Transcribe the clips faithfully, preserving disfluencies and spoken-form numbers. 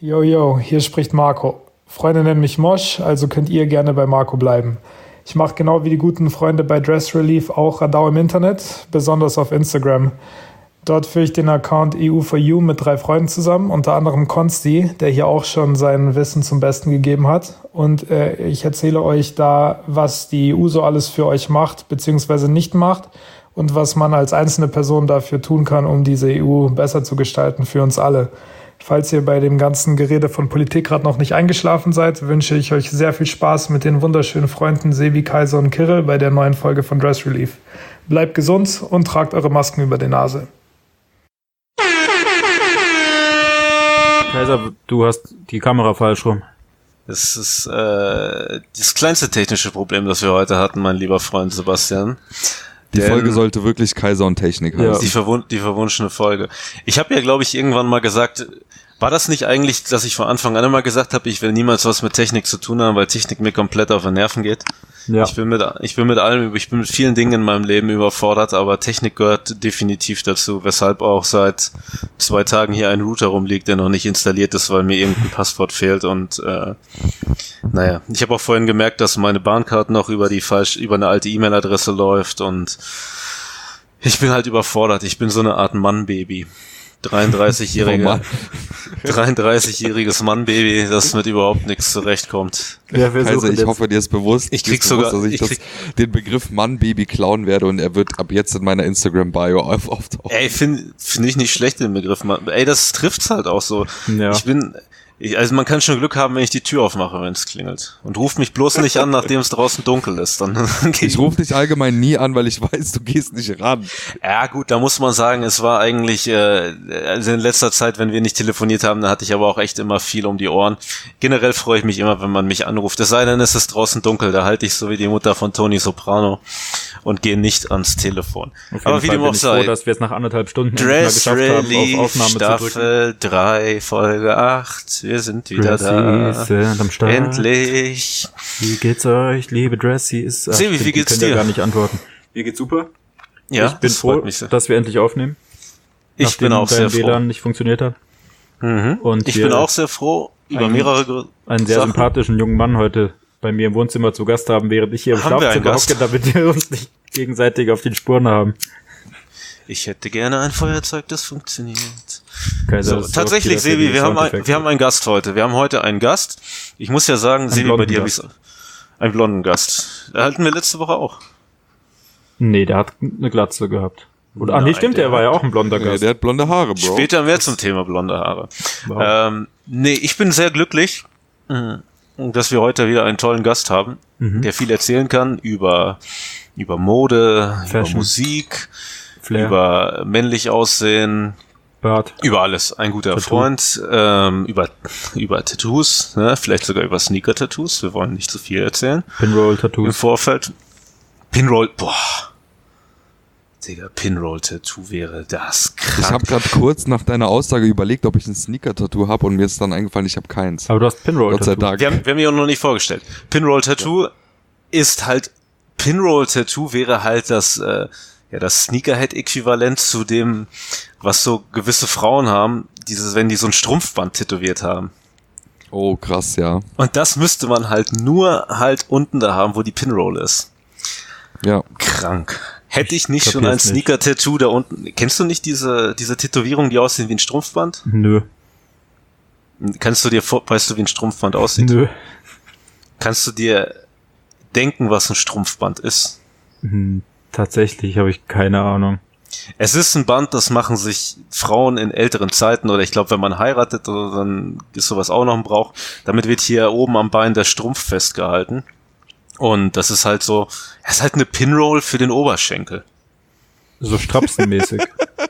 Yo, yo, hier spricht Marco. Freunde nennen mich Mosch, also könnt ihr gerne bei Marco bleiben. Ich mache genau wie die guten Freunde bei Dress Relief auch Radau im Internet, besonders auf Instagram. Dort führe ich den Account E U for You mit drei Freunden zusammen, unter anderem Konsti, der hier auch schon sein Wissen zum Besten gegeben hat. Und äh, ich erzähle euch da, was die E U so alles für euch macht, beziehungsweise nicht macht und was man als einzelne Person dafür tun kann, um diese E U besser zu gestalten für uns alle. Falls ihr bei dem ganzen Gerede von Politik gerade noch nicht eingeschlafen seid, wünsche ich euch sehr viel Spaß mit den wunderschönen Freunden Sebi, Kaiser und Kirill bei der neuen Folge von Dress Relief. Bleibt gesund und tragt eure Masken über die Nase. Kaiser, du hast die Kamera falsch rum. Das ist äh, das kleinste technische Problem, das wir heute hatten, mein lieber Freund Sebastian. Die Denn Folge sollte wirklich Kaiser und Technik heißen. Ja. Die, verwun- die verwunschene Folge. Ich habe ja, glaube ich, irgendwann mal gesagt, war das nicht eigentlich, dass ich von Anfang an immer gesagt habe, ich will niemals was mit Technik zu tun haben, weil Technik mir komplett auf den Nerven geht? Ja. Ich bin mit, ich bin mit allem, ich bin mit vielen Dingen in meinem Leben überfordert, aber Technik gehört definitiv dazu, weshalb auch seit zwei Tagen hier ein Router rumliegt, der noch nicht installiert ist, weil mir irgendein Passwort fehlt und äh, naja, ich habe auch vorhin gemerkt, dass meine Bahncard noch über die falsch, über eine alte E-Mail-Adresse läuft und ich bin halt überfordert. Ich bin so eine Art Mann-Baby. dreiunddreißigjährige, oh dreiunddreißigjähriges Mann-Baby, das mit überhaupt nichts zurechtkommt. Ja, Kaiser, ich hoffe, dir ist bewusst, ich krieg sogar, bewusst, dass ich, ich das, den Begriff Mann-Baby klauen werde und er wird ab jetzt in meiner Instagram-Bio auftauchen. Ey, finde find ich nicht schlecht, den Begriff Mann. Ey, das trifft's halt auch so. Ja. Ich bin... Ich, also man kann schon Glück haben, wenn ich die Tür aufmache, wenn es klingelt. Und ruf mich bloß nicht an, nachdem es draußen dunkel ist. Dann ich ich rufe dich allgemein nie an, weil ich weiß, du gehst nicht ran. Ja gut, da muss man sagen, es war eigentlich, äh, also in letzter Zeit, wenn wir nicht telefoniert haben, da hatte ich aber auch echt immer viel um die Ohren. Generell freue ich mich immer, wenn man mich anruft. Es sei denn, es ist draußen dunkel, da halte ich so wie die Mutter von Tony Soprano und gehe nicht ans Telefon. Aber wie dem auch sei, froh, dass wir es nach anderthalb Stunden Dress mal geschafft haben, auf Aufnahme Staffel drei, Folge acht. Wir sind wieder Dressy da. Ist am Start. Endlich. Wie geht's euch, liebe Dressy? Sebi, wie geht's dir? Ich kann ja gar nicht antworten. Mir geht's super. Ja, ich bin froh, dass wir endlich aufnehmen. Ich bin auch sehr froh. W L A N nicht funktioniert hat. Mhm. Und ich bin auch sehr froh über einen, mehrere Gründe. Einen sehr Sachen. sympathischen jungen Mann heute bei mir im Wohnzimmer zu Gast haben, während ich hier im Schlafzimmer hocke, damit wir uns nicht gegenseitig auf den Spuren haben. Ich hätte gerne ein Feuerzeug, das funktioniert. Kaiser, so, tatsächlich, Sebi, wir haben, ein, wir haben einen Gast heute. Wir haben heute einen Gast. Ich muss ja sagen, Sebi, bei dir habe ich einen blonden Gast. Da hatten wir letzte Woche auch. Nee, der hat eine Glatze gehabt. Oder, Nein, ah, nee, stimmt, der, der war ja auch ein blonder Gast. Nee, der hat blonde Haare, Bro. Später mehr zum Thema blonde Haare. Wow. Ähm, nee, ich bin sehr glücklich, dass wir heute wieder einen tollen Gast haben, mhm. der viel erzählen kann über, über Mode, Fashion. Über Musik, Flair. Über männlich Aussehen, Bart. Über alles. Ein guter Tattoo. Freund, ähm, über, über Tattoos, ne? Vielleicht sogar über Sneaker-Tattoos. Wir wollen nicht zu viel erzählen. Pinroll-Tattoos. Im Vorfeld. Pinroll, boah. Digga, Pinroll-Tattoo wäre das krank. Ich habe gerade kurz nach deiner Aussage überlegt, ob ich ein Sneaker-Tattoo habe und mir ist dann eingefallen, ich habe keins. Aber du hast Pinroll-Tattoo. Gott sei Dank. Wir haben, wir haben mich auch noch nicht vorgestellt. Pinroll-Tattoo ja. ist halt, Pinroll-Tattoo wäre halt das, äh, ja, das Sneakerhead-Äquivalent zu dem, was so gewisse Frauen haben, dieses, wenn die so ein Strumpfband tätowiert haben. Oh, krass, ja. Und das müsste man halt nur halt unten da haben, wo die Pinroll ist. Ja. Krank. Hätte ich nicht ich schon ein Sneaker-Tattoo da unten. Kennst du nicht diese, diese Tätowierungen, die aussehen wie ein Strumpfband? Nö. Kannst du dir vor, weißt du, wie ein Strumpfband aussieht? Nö. Kannst du dir denken, was ein Strumpfband ist? Hm, tatsächlich habe ich keine Ahnung. Es ist ein Band, das machen sich Frauen in älteren Zeiten, oder ich glaube, wenn man heiratet, oder dann ist sowas auch noch ein Brauch. Damit wird hier oben am Bein der Strumpf festgehalten. Und das ist halt so, es ist halt eine Pinroll für den Oberschenkel. So strapsenmäßig.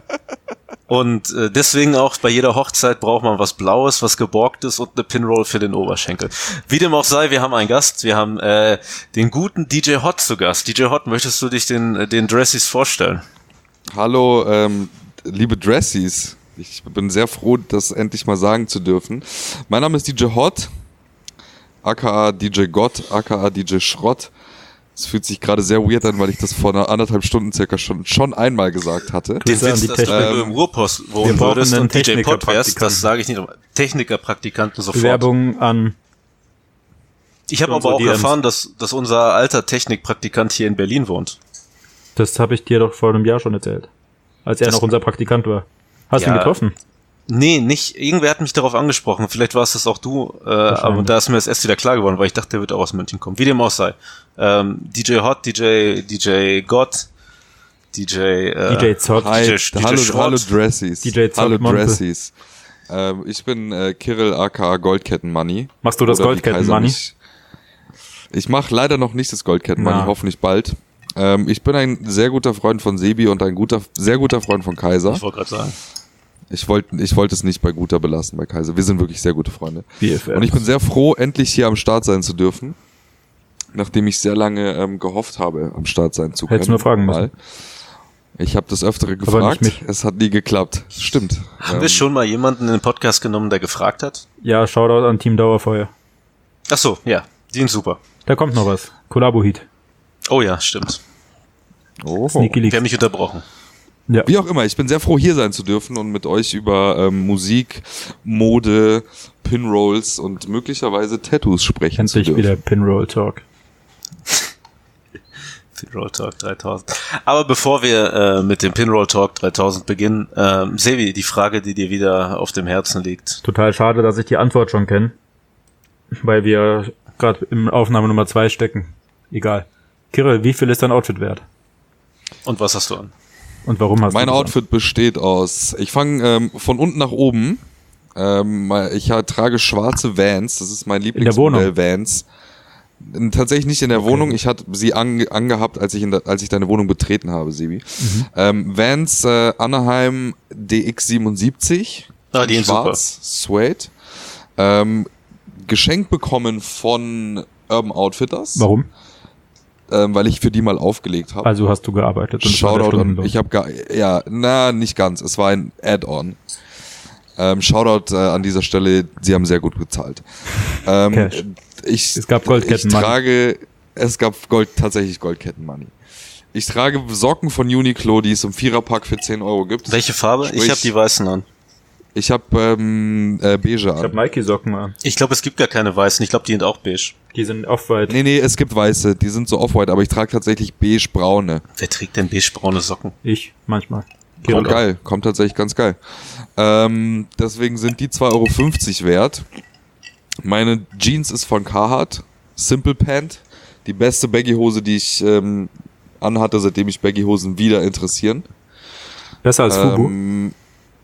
Und äh, deswegen auch bei jeder Hochzeit braucht man was Blaues, was geborgtes und eine Pinroll für den Oberschenkel. Wie dem auch sei, wir haben einen Gast, wir haben äh, den guten D J Hot zu Gast. D J Hot, möchtest du dich den, den Dressies vorstellen? Hallo, ähm, liebe Dressies. Ich bin sehr froh, das endlich mal sagen zu dürfen. Mein Name ist D J Hot, aka D J Gott, aka D J Schrott. Es fühlt sich gerade sehr weird an, weil ich das vor einer anderthalb Stunden circa schon, schon einmal gesagt hatte. Den Witz, dass du, wenn du im Ruhrpost wohnen würdest und D J Pod wärst, das sage ich nicht. Techniker-Praktikanten sofort. Bewerbung an... Ich habe aber auch erfahren, dass, dass unser alter Technikpraktikant hier in Berlin wohnt. Das habe ich dir doch vor einem Jahr schon erzählt. Als er das noch unser Praktikant war. Hast du ja, ihn getroffen? Nee, nicht. Irgendwer hat mich darauf angesprochen. Vielleicht war es das auch du. Äh, aber da ist mir das erst wieder klar geworden, weil ich dachte, der wird auch aus München kommen. Wie dem auch sei. Ähm, D J Hot, D J, D J God, D J, äh, D J Zott, Hi, D J, D J hallo, Schrott. hallo Dressies. D J Zott, hallo Monte. Dressies. Ähm, ich bin äh, Kirill aka Goldketten-Money. Machst du das Goldketten-Money? Ich mache leider noch nicht das Goldketten-Money, Na. hoffentlich bald. Ähm, ich bin ein sehr guter Freund von Sebi und ein guter, sehr guter Freund von Kaiser. Ich wollte gerade sagen. Ich wollte ich wollte es nicht bei guter belassen, bei Kaiser. Wir sind wirklich sehr gute Freunde. B F F. Und ich bin sehr froh, endlich hier am Start sein zu dürfen. Nachdem ich sehr lange ähm, gehofft habe, am Start sein zu können. Hättest du nur fragen müssen. Mal. Ich habe das Öftere Aber gefragt, nicht mich. es hat nie geklappt. Stimmt. Haben ähm, wir schon mal jemanden in den Podcast genommen, der gefragt hat? Ja, Shoutout an Team Dauerfeuer. Ach so, ja. Die sind super. Da kommt noch was. Kollabo-Heat. Oh ja, stimmt. Oh. Sneaky Leaks. Wir haben mich unterbrochen. Ja. Wie auch immer, ich bin sehr froh, hier sein zu dürfen und mit euch über ähm, Musik, Mode, Pinrolls und möglicherweise Tattoos sprechen Endlich zu dürfen. wieder Pinroll Talk. Pinroll Talk dreitausend. Aber bevor wir äh, mit dem Pinroll Talk dreitausend beginnen, äh, Sevi, die Frage, die dir wieder auf dem Herzen liegt. Total schade, dass ich die Antwort schon kenne. Weil wir gerade im Aufnahme Nummer zwei stecken. Egal. Kirill, wie viel ist dein Outfit wert? Und was hast du an? Und warum hast Mein du das Outfit besteht aus, ich fange ähm, von unten nach oben. Ähm, ich ha- trage schwarze Vans, das ist mein der Wohnung? Lieblingsmodell Vans. N- Tatsächlich nicht in der Okay. Wohnung, ich hatte sie ange- angehabt, als ich, in der, als ich deine Wohnung betreten habe, Sebi. Mhm. Ähm, Vans äh, Anaheim D X siebenundsiebzig, Ah, die sind schwarz, Suede. Ähm, geschenkt bekommen von Urban Outfitters, Warum? ähm, weil ich für die mal aufgelegt habe. Also hast du gearbeitet und es war der Shoutout an, Stundenlohn. ich habe gar, ja, na, nicht ganz, es war ein Add-on. Ähm, Shoutout äh, an dieser Stelle, sie haben sehr gut gezahlt. Ähm, Cash. ich, Es gab Goldketten Ich Money. trage, es gab Gold, tatsächlich Goldketten-Money. Ich trage Socken von Uniqlo, die es im Viererpack für zehn Euro gibt. Welche Farbe? Sprich, ich habe die weißen an. Ich habe ähm, äh, beige Ich hab an. Nike-Socken an. Ich glaube, es gibt gar keine weißen. Ich glaube, die sind auch beige. Die sind off-white. Nee, nee, es gibt weiße, die sind so off-white, aber ich trage tatsächlich beige-braune. Wer trägt denn beige-braune Socken? Ich, manchmal. Kommt Kirill auch. geil, kommt tatsächlich ganz geil. Ähm, deswegen sind die zwei Euro fünfzig wert. Meine Jeans ist von Carhartt, Simple Pant. Die beste Baggy-Hose, die ich ähm, anhatte, seitdem mich Baggy-Hosen wieder interessieren. Besser als Fubu. Ähm,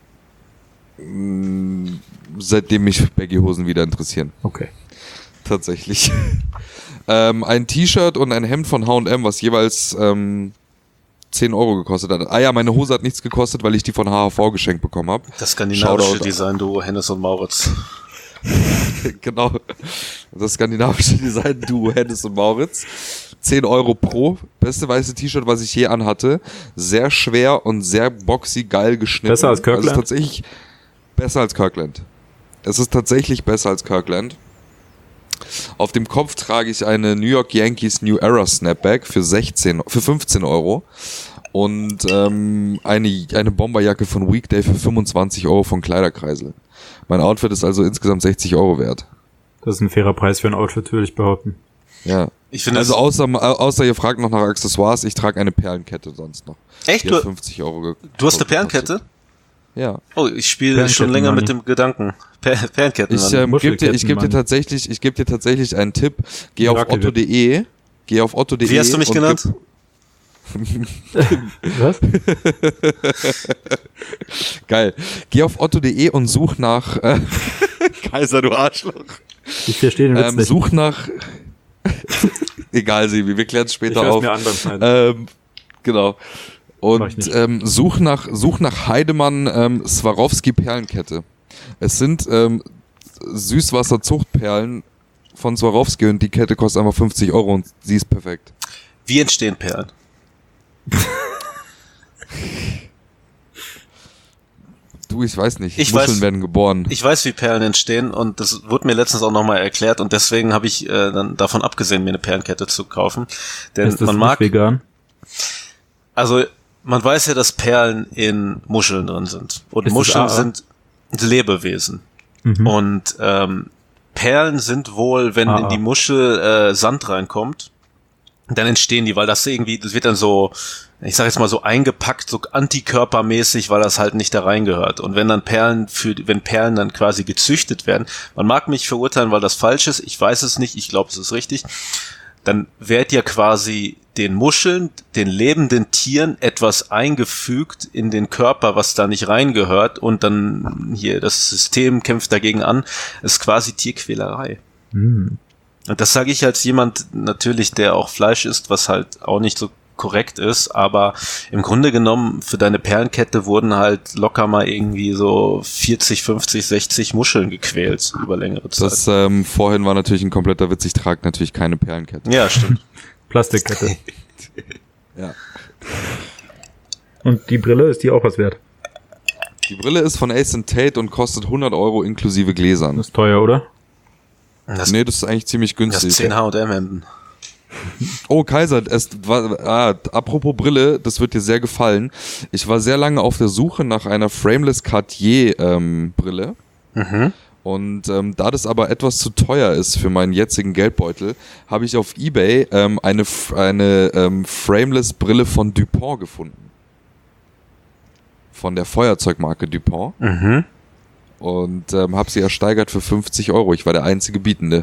mh, seitdem mich Baggy-Hosen wieder interessieren. Okay. Tatsächlich. ähm, ein T-Shirt und ein Hemd von H und M, was jeweils ähm, zehn Euro gekostet hat. Ah ja, meine Hose hat nichts gekostet, weil ich die von H H V geschenkt bekommen habe. Das skandinavische Shoutout. Design-Duo Hennes und Mauritz. Genau. Das skandinavische Design-Duo Hennes und Mauritz. zehn Euro pro. Beste weiße T-Shirt, was ich je anhatte. Sehr schwer und sehr boxy, geil geschnitten. Besser als Kirkland? Also tatsächlich besser als Kirkland. Es ist tatsächlich besser als Kirkland. Auf dem Kopf trage ich eine New York Yankees New Era Snapback für sechzehn, für fünfzehn Euro. Und ähm, eine, eine Bomberjacke von Weekday für fünfundzwanzig Euro von Kleiderkreisel. Mein Outfit ist also insgesamt sechzig Euro wert. Das ist ein fairer Preis für ein Outfit, würde ich behaupten. Ja. Ich finde Also es- außer, außer ihr fragt noch nach Accessoires, ich trage eine Perlenkette sonst noch. Echt? Die hat Du, fünfzig Euro ge- du hast eine gekostet. Perlenkette? Ja. Oh, ich spiele Perlenketten, schon länger mit Manni. dem Gedanken. Per Perlenketten. Ich Mann. ähm, gebe dir, ich geb dir Mann. tatsächlich, ich gebe dir tatsächlich einen Tipp. Geh auf Miracle otto punkt de, geh auf otto punkt de. Wie hast du mich und genannt? gib- Was? Geil. Geh auf otto punkt de und such nach äh, Kaiser, du Arschloch. Ich verstehe den Witz Ähm, nicht. such nach Egal, Sebi, wir klären es ich später hör's auf. mir an beim Schneiden. Ähm, genau. Mach ich Und nicht. ähm, such nach such nach Heidemann ähm, Swarovski Perlenkette. Es sind ähm, Süßwasserzuchtperlen von Swarovski und die Kette kostet einfach fünfzig Euro und sie ist perfekt. Wie entstehen Perlen? Du, ich weiß nicht. Ich Muscheln weiß, werden geboren. Ich weiß, wie Perlen entstehen und das wurde mir letztens auch nochmal erklärt und deswegen habe ich äh, dann davon abgesehen, mir eine Perlenkette zu kaufen. Denn ist das man nicht mag vegan? Also man weiß ja, dass Perlen in Muscheln drin sind und ist Muscheln sind Lebewesen mhm. und ähm, Perlen sind wohl, wenn ah, in die Muschel äh, Sand reinkommt, dann entstehen die, weil das irgendwie, das wird dann so, ich sag jetzt mal so eingepackt, so antikörpermäßig, weil das halt nicht da reingehört. Und wenn dann Perlen für, wenn Perlen dann quasi gezüchtet werden, man mag mich verurteilen, weil das falsch ist, ich weiß es nicht, ich glaube, es ist richtig, dann wird ja quasi den Muscheln, den lebenden Tieren etwas eingefügt in den Körper, was da nicht reingehört und dann hier das System kämpft dagegen an, ist quasi Tierquälerei. Mhm. Und das sage ich als jemand natürlich, der auch Fleisch isst, was halt auch nicht so korrekt ist, aber im Grunde genommen für deine Perlenkette wurden halt locker mal irgendwie so vierzig, fünfzig, sechzig Muscheln gequält über längere Zeit. Das ähm, vorhin war natürlich ein kompletter Witz, ich trage natürlich keine Perlenkette. Ja, stimmt. Plastikkette. Ja. Und die Brille, ist die auch was wert? Die Brille ist von Ace and Tate und kostet hundert Euro inklusive Gläsern. Das ist teuer, oder? Das, nee, das ist eigentlich ziemlich günstig. das zehn H und M-Hemden. Oh, Kaiser, es war, ah, apropos Brille, das wird dir sehr gefallen. Ich war sehr lange auf der Suche nach einer Frameless Cartier ähm, Brille. Mhm. Und ähm, da das aber etwas zu teuer ist für meinen jetzigen Geldbeutel, habe ich auf eBay ähm, eine, eine ähm, Frameless Brille von Dupont gefunden. Von der Feuerzeugmarke Dupont. Mhm. Und ähm, habe sie ersteigert für fünfzig Euro. Ich war der einzige Bietende.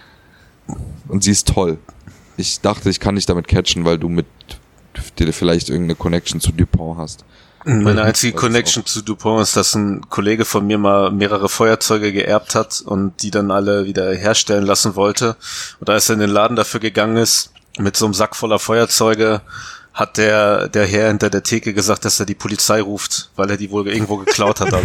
Und sie ist toll. Ich dachte, ich kann dich damit catchen, weil du mit dir vielleicht irgendeine Connection zu Dupont hast. Meine einzige Connection zu Dupont ist, dass ein Kollege von mir mal mehrere Feuerzeuge geerbt hat und die dann alle wieder herstellen lassen wollte. Und als er in den Laden dafür gegangen ist, mit so einem Sack voller Feuerzeuge, hat der, der Herr hinter der Theke gesagt, dass er die Polizei ruft, weil er die wohl irgendwo geklaut hat.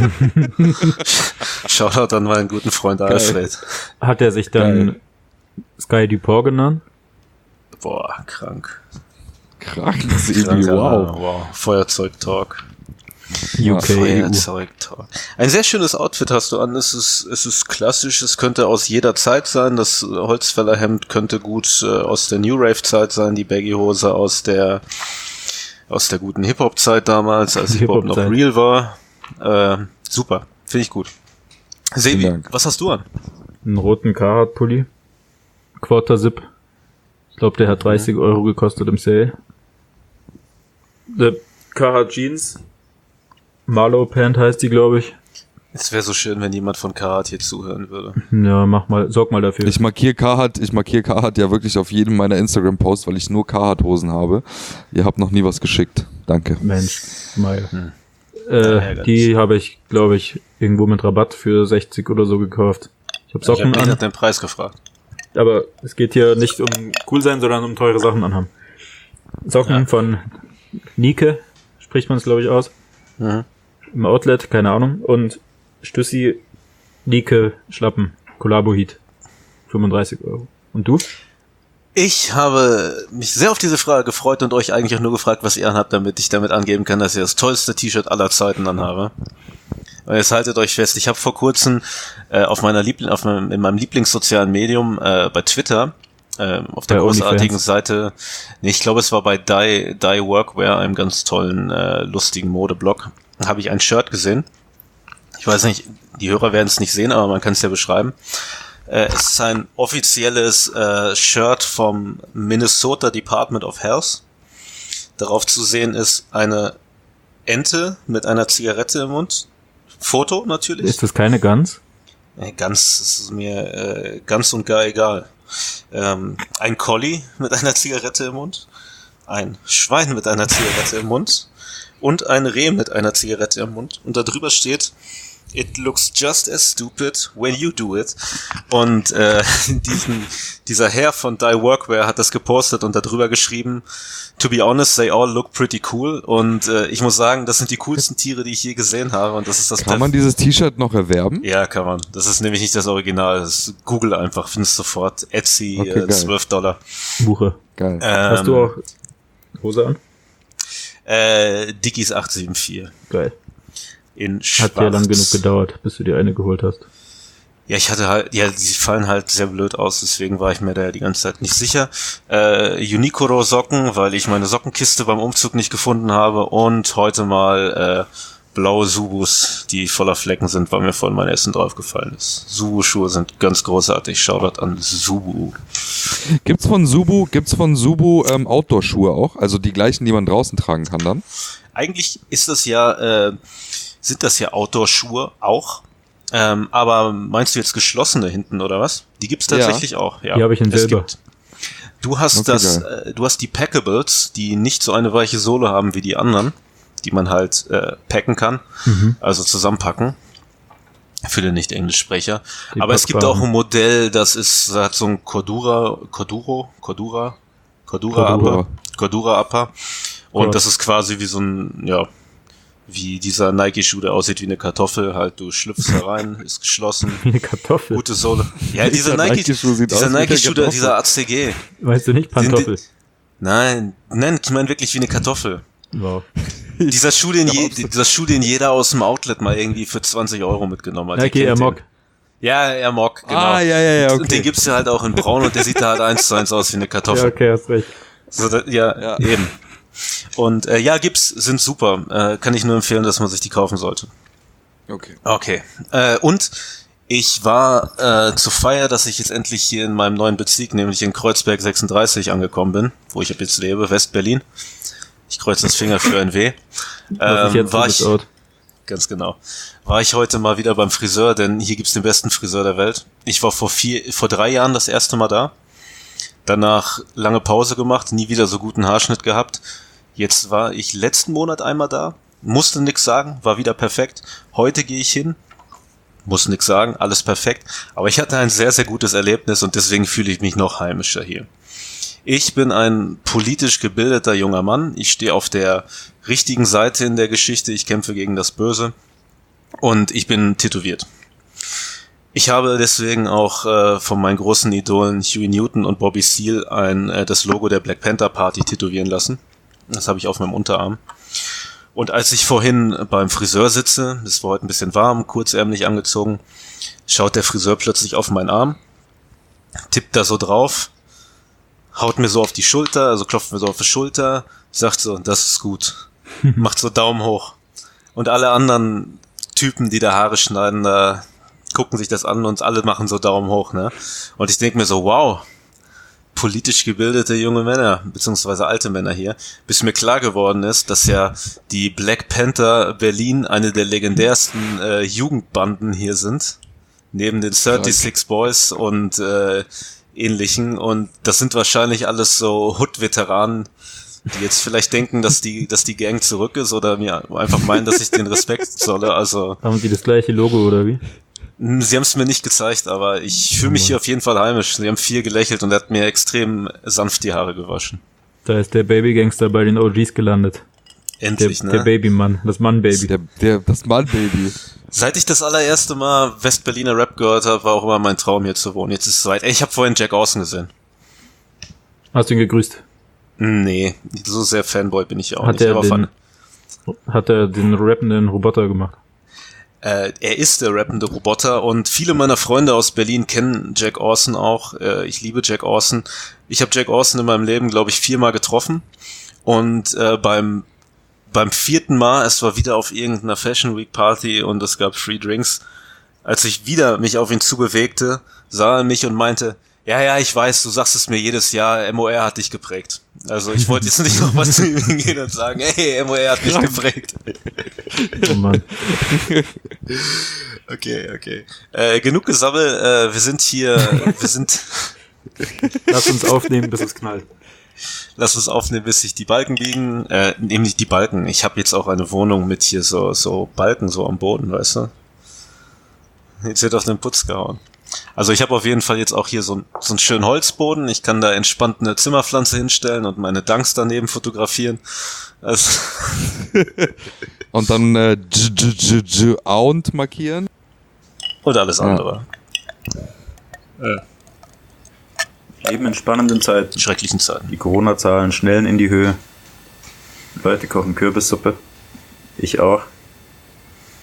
Shoutout an meinen guten Freund Alfred. Hat er sich dann Geil. Sky Dupont genannt? Boah, krank. Krank, Sebi, wow. wow. Feuerzeug-Talk. U K. Feuerzeug-Talk. Ein sehr schönes Outfit hast du an. Es ist, es ist klassisch. Es könnte aus jeder Zeit sein. Das Holzfällerhemd könnte gut äh, aus der New Rave-Zeit sein. Die Baggy-Hose aus der, aus der guten Hip-Hop-Zeit damals, als Hip-Hop noch real war. Äh, super. Finde ich gut. Sebi, was hast du an? Einen roten Carhartt-Pulli. Quarter-Zip. Ich glaube, der hat dreißig Euro gekostet im Sale. The Carhartt Jeans. Marlow Pant heißt die, glaube ich. Es wäre so schön, wenn jemand von Carhartt hier zuhören würde. Ja, mach mal, sorg mal dafür. Ich markiere Carhartt, ich markiere Carhartt ja wirklich auf jedem meiner Instagram-Posts, weil ich nur Carhartt-Hosen habe. Ihr habt noch nie was geschickt. Danke. Mensch, Smile. Hm. Äh, die habe ich, glaube ich, irgendwo mit Rabatt für sechzig oder so gekauft. Ich habe Socken ich hab an. Ich den Preis gefragt. Aber es geht hier nicht um cool sein, sondern um teure Sachen anhaben. Socken ja. von Nike, spricht man es, glaube ich, aus. Mhm. Im Outlet, keine Ahnung. Und Stüssi, Nike, Schlappen, Collabo Heat. fünfunddreißig Euro. Und du? Ich habe mich sehr auf diese Frage gefreut und euch eigentlich auch nur gefragt, was ihr anhabt, damit ich damit angeben kann, dass ihr das tollste T-Shirt aller Zeiten anhabe. Und jetzt haltet euch fest, ich habe vor kurzem äh, auf meiner Liebling, auf meinem, in meinem Lieblingssozialen Medium äh, bei Twitter äh, auf der bei großartigen OnlyFans. Seite, nee, ich glaube es war bei Dye, Dye Workwear, einem ganz tollen, äh, lustigen Modeblog, habe ich ein Shirt gesehen. Ich weiß nicht, die Hörer werden es nicht sehen, aber man kann es ja beschreiben. Äh, es ist ein offizielles äh, Shirt vom Minnesota Department of Health. Darauf zu sehen ist eine Ente mit einer Zigarette im Mund. Foto natürlich. Ist das keine Gans? Äh, Gans ist mir äh, ganz und gar egal. Ähm, ein Collie mit einer Zigarette im Mund. Ein Schwein mit einer Zigarette im Mund. Und ein Reh mit einer Zigarette im Mund. Und da drüber steht: It looks just as stupid when you do it. Und äh, diesen, dieser Herr von Dye Workwear hat das gepostet und darüber geschrieben: To be honest, they all look pretty cool. Und äh, ich muss sagen, das sind die coolsten Tiere, die ich je gesehen habe. Und das ist das. Kann man dieses T-Shirt noch erwerben? Ja, kann man. Das ist nämlich nicht das Original. Das ist Google einfach, findest sofort. Etsy, okay, äh, zwölf Dollar. Buche. Geil. Ähm, Hast du auch Hose an? Äh, Dickies acht sieben vier. Geil. in schwarz. Hat ja lang genug gedauert, bis du dir eine geholt hast. Ja, ich hatte halt, ja, die fallen halt sehr blöd aus, deswegen war ich mir da ja die ganze Zeit nicht sicher. Äh, Unikoro-Socken, weil ich meine Sockenkiste beim Umzug nicht gefunden habe und heute mal äh, blaue Subus, die voller Flecken sind, weil mir vorhin mein Essen draufgefallen ist. Subu-Schuhe sind ganz großartig. Shoutout an Subu. Gibt's von Subu, gibt's von Subu ähm, Outdoor-Schuhe auch? Also die gleichen, die man draußen tragen kann dann? Eigentlich ist das ja, äh, sind das ja Outdoor-Schuhe auch. Ähm, aber meinst du jetzt geschlossene hinten oder was? Die gibt's tatsächlich ja. auch. Ja, die habe ich in Silber. Gibt, du hast okay, das, äh, du hast die Packables, die nicht so eine weiche Sohle haben wie die anderen, die man halt äh, packen kann, mhm. also zusammenpacken. Für den Nicht-Englisch-Sprecher. Die aber es gibt auch ein Modell, das ist, hat so ein Cordura, Corduro, Cordura, Cordura Upper, Cordura Upper. Und Gott. Das ist quasi wie so ein, ja, wie dieser Nike-Schuh, der aussieht wie eine Kartoffel, halt, du schlüpfst da rein, ist geschlossen. Wie eine Kartoffel? Gute Sohle. Ja, dieser Nike-Schuh sieht dieser Nike-Schuh, der, dieser A C G. Weißt du nicht, Pantoffel? Den, nein, nein, ich meine wirklich wie eine Kartoffel. Wow. Dieser Schuh, den je, dieser Schuh, den jeder aus dem Outlet mal irgendwie für zwanzig Euro mitgenommen hat. Nike Air Mock. Ja, Air Mock, genau. Ah, ja, ja, ja, okay. Und den gibt's ja halt auch in braun und der sieht da halt eins zu eins aus wie eine Kartoffel. Ja, okay, hast recht. So, da, ja, ja, eben. Und äh, ja, gibt's, sind super. Äh, kann ich nur empfehlen, dass man sich die kaufen sollte. Okay. Okay. Äh, und ich war äh, zur Feier, dass ich jetzt endlich hier in meinem neuen Bezirk, nämlich in Kreuzberg sechsunddreißig angekommen bin, wo ich jetzt lebe, West-Berlin. Ich kreuze das Finger für ein W. Ähm, ich jetzt war ich, ganz genau. War ich heute mal wieder beim Friseur, denn hier gibt's den besten Friseur der Welt. Ich war vor vier, vor drei Jahren das erste Mal da. Danach lange Pause gemacht, nie wieder so guten Haarschnitt gehabt. Jetzt war ich letzten Monat einmal da, musste nix sagen, war wieder perfekt. Heute gehe ich hin, muss nix sagen, alles perfekt. Aber ich hatte ein sehr, sehr gutes Erlebnis und deswegen fühle ich mich noch heimischer hier. Ich bin ein politisch gebildeter junger Mann. Ich stehe auf der richtigen Seite in der Geschichte. Ich kämpfe gegen das Böse. Und ich bin tätowiert. Ich habe deswegen auch äh, von meinen großen Idolen Huey Newton und Bobby Seale ein, äh, das Logo der Black Panther Party tätowieren lassen. Das habe ich auf meinem Unterarm. Und als ich vorhin beim Friseur sitze, es war heute ein bisschen warm, kurzärmlich angezogen, schaut der Friseur plötzlich auf meinen Arm, tippt da so drauf, haut mir so auf die Schulter, also klopft mir so auf die Schulter, sagt so, das ist gut. Macht so Daumen hoch. Und alle anderen Typen, die da Haare schneiden, da gucken sich das an und alle machen so Daumen hoch, ne? Und ich denke mir so, wow, politisch gebildete junge Männer, beziehungsweise alte Männer hier, bis mir klar geworden ist, dass ja die Black Panther Berlin eine der legendärsten äh, Jugendbanden hier sind, neben den thirty-six Boys und äh, ähnlichen, und das sind wahrscheinlich alles so Hood-Veteranen, die jetzt vielleicht denken, dass die, dass die Gang zurück ist oder mir einfach meinen, dass ich den Respekt zolle, also. Haben die das gleiche Logo oder wie? Sie haben es mir nicht gezeigt, aber ich fühle mich hier auf jeden Fall heimisch. Sie haben viel gelächelt und er hat mir extrem sanft die Haare gewaschen. Da ist der Babygangster bei den O Gs gelandet. Endlich, der, ne? Der Babymann, das Mann-Baby. Der, der, das Mann-Baby. Seit ich das allererste Mal West-Berliner Rap gehört habe, war auch immer mein Traum, hier zu wohnen. Jetzt ist es soweit. Ey, ich habe vorhin Jack Austin gesehen. Hast du ihn gegrüßt? Nee, so sehr Fanboy bin ich auch hat nicht. Er den, hat er den rappenden Roboter gemacht? Äh, er ist der rappende Roboter und viele meiner Freunde aus Berlin kennen Jack Austin auch. Äh, ich liebe Jack Austin. Ich habe Jack Austin in meinem Leben, glaube ich, viermal getroffen. Und äh, beim beim vierten Mal, es war wieder auf irgendeiner Fashion Week Party und es gab Free Drinks. Als ich wieder mich auf ihn zubewegte, sah er mich und meinte, ja, ja, ich weiß, du sagst es mir jedes Jahr, M O R hat dich geprägt. Also ich wollte jetzt nicht noch was zu ihm gehen und sagen, hey, M O R hat mich geprägt. Oh Mann. Okay, okay. Äh, genug gesammelt, äh, wir sind hier, wir sind... Lass uns aufnehmen, bis es knallt. Lass uns aufnehmen, bis sich die Balken biegen. Äh, nämlich die Balken. Ich habe jetzt auch eine Wohnung mit hier so so Balken so am Boden, weißt du? Jetzt wird auf den Putz gehauen. Also ich habe auf jeden Fall jetzt auch hier so, so einen schönen Holzboden. Ich kann da entspannt eine Zimmerpflanze hinstellen und meine Dunks daneben fotografieren. Also und dann äh, Aunt markieren. Und alles andere. Ja. Äh. Leben in spannenden Zeiten. Schrecklichen Zeiten. Die Corona-Zahlen schnellen in die Höhe. Leute kochen Kürbissuppe. Ich auch.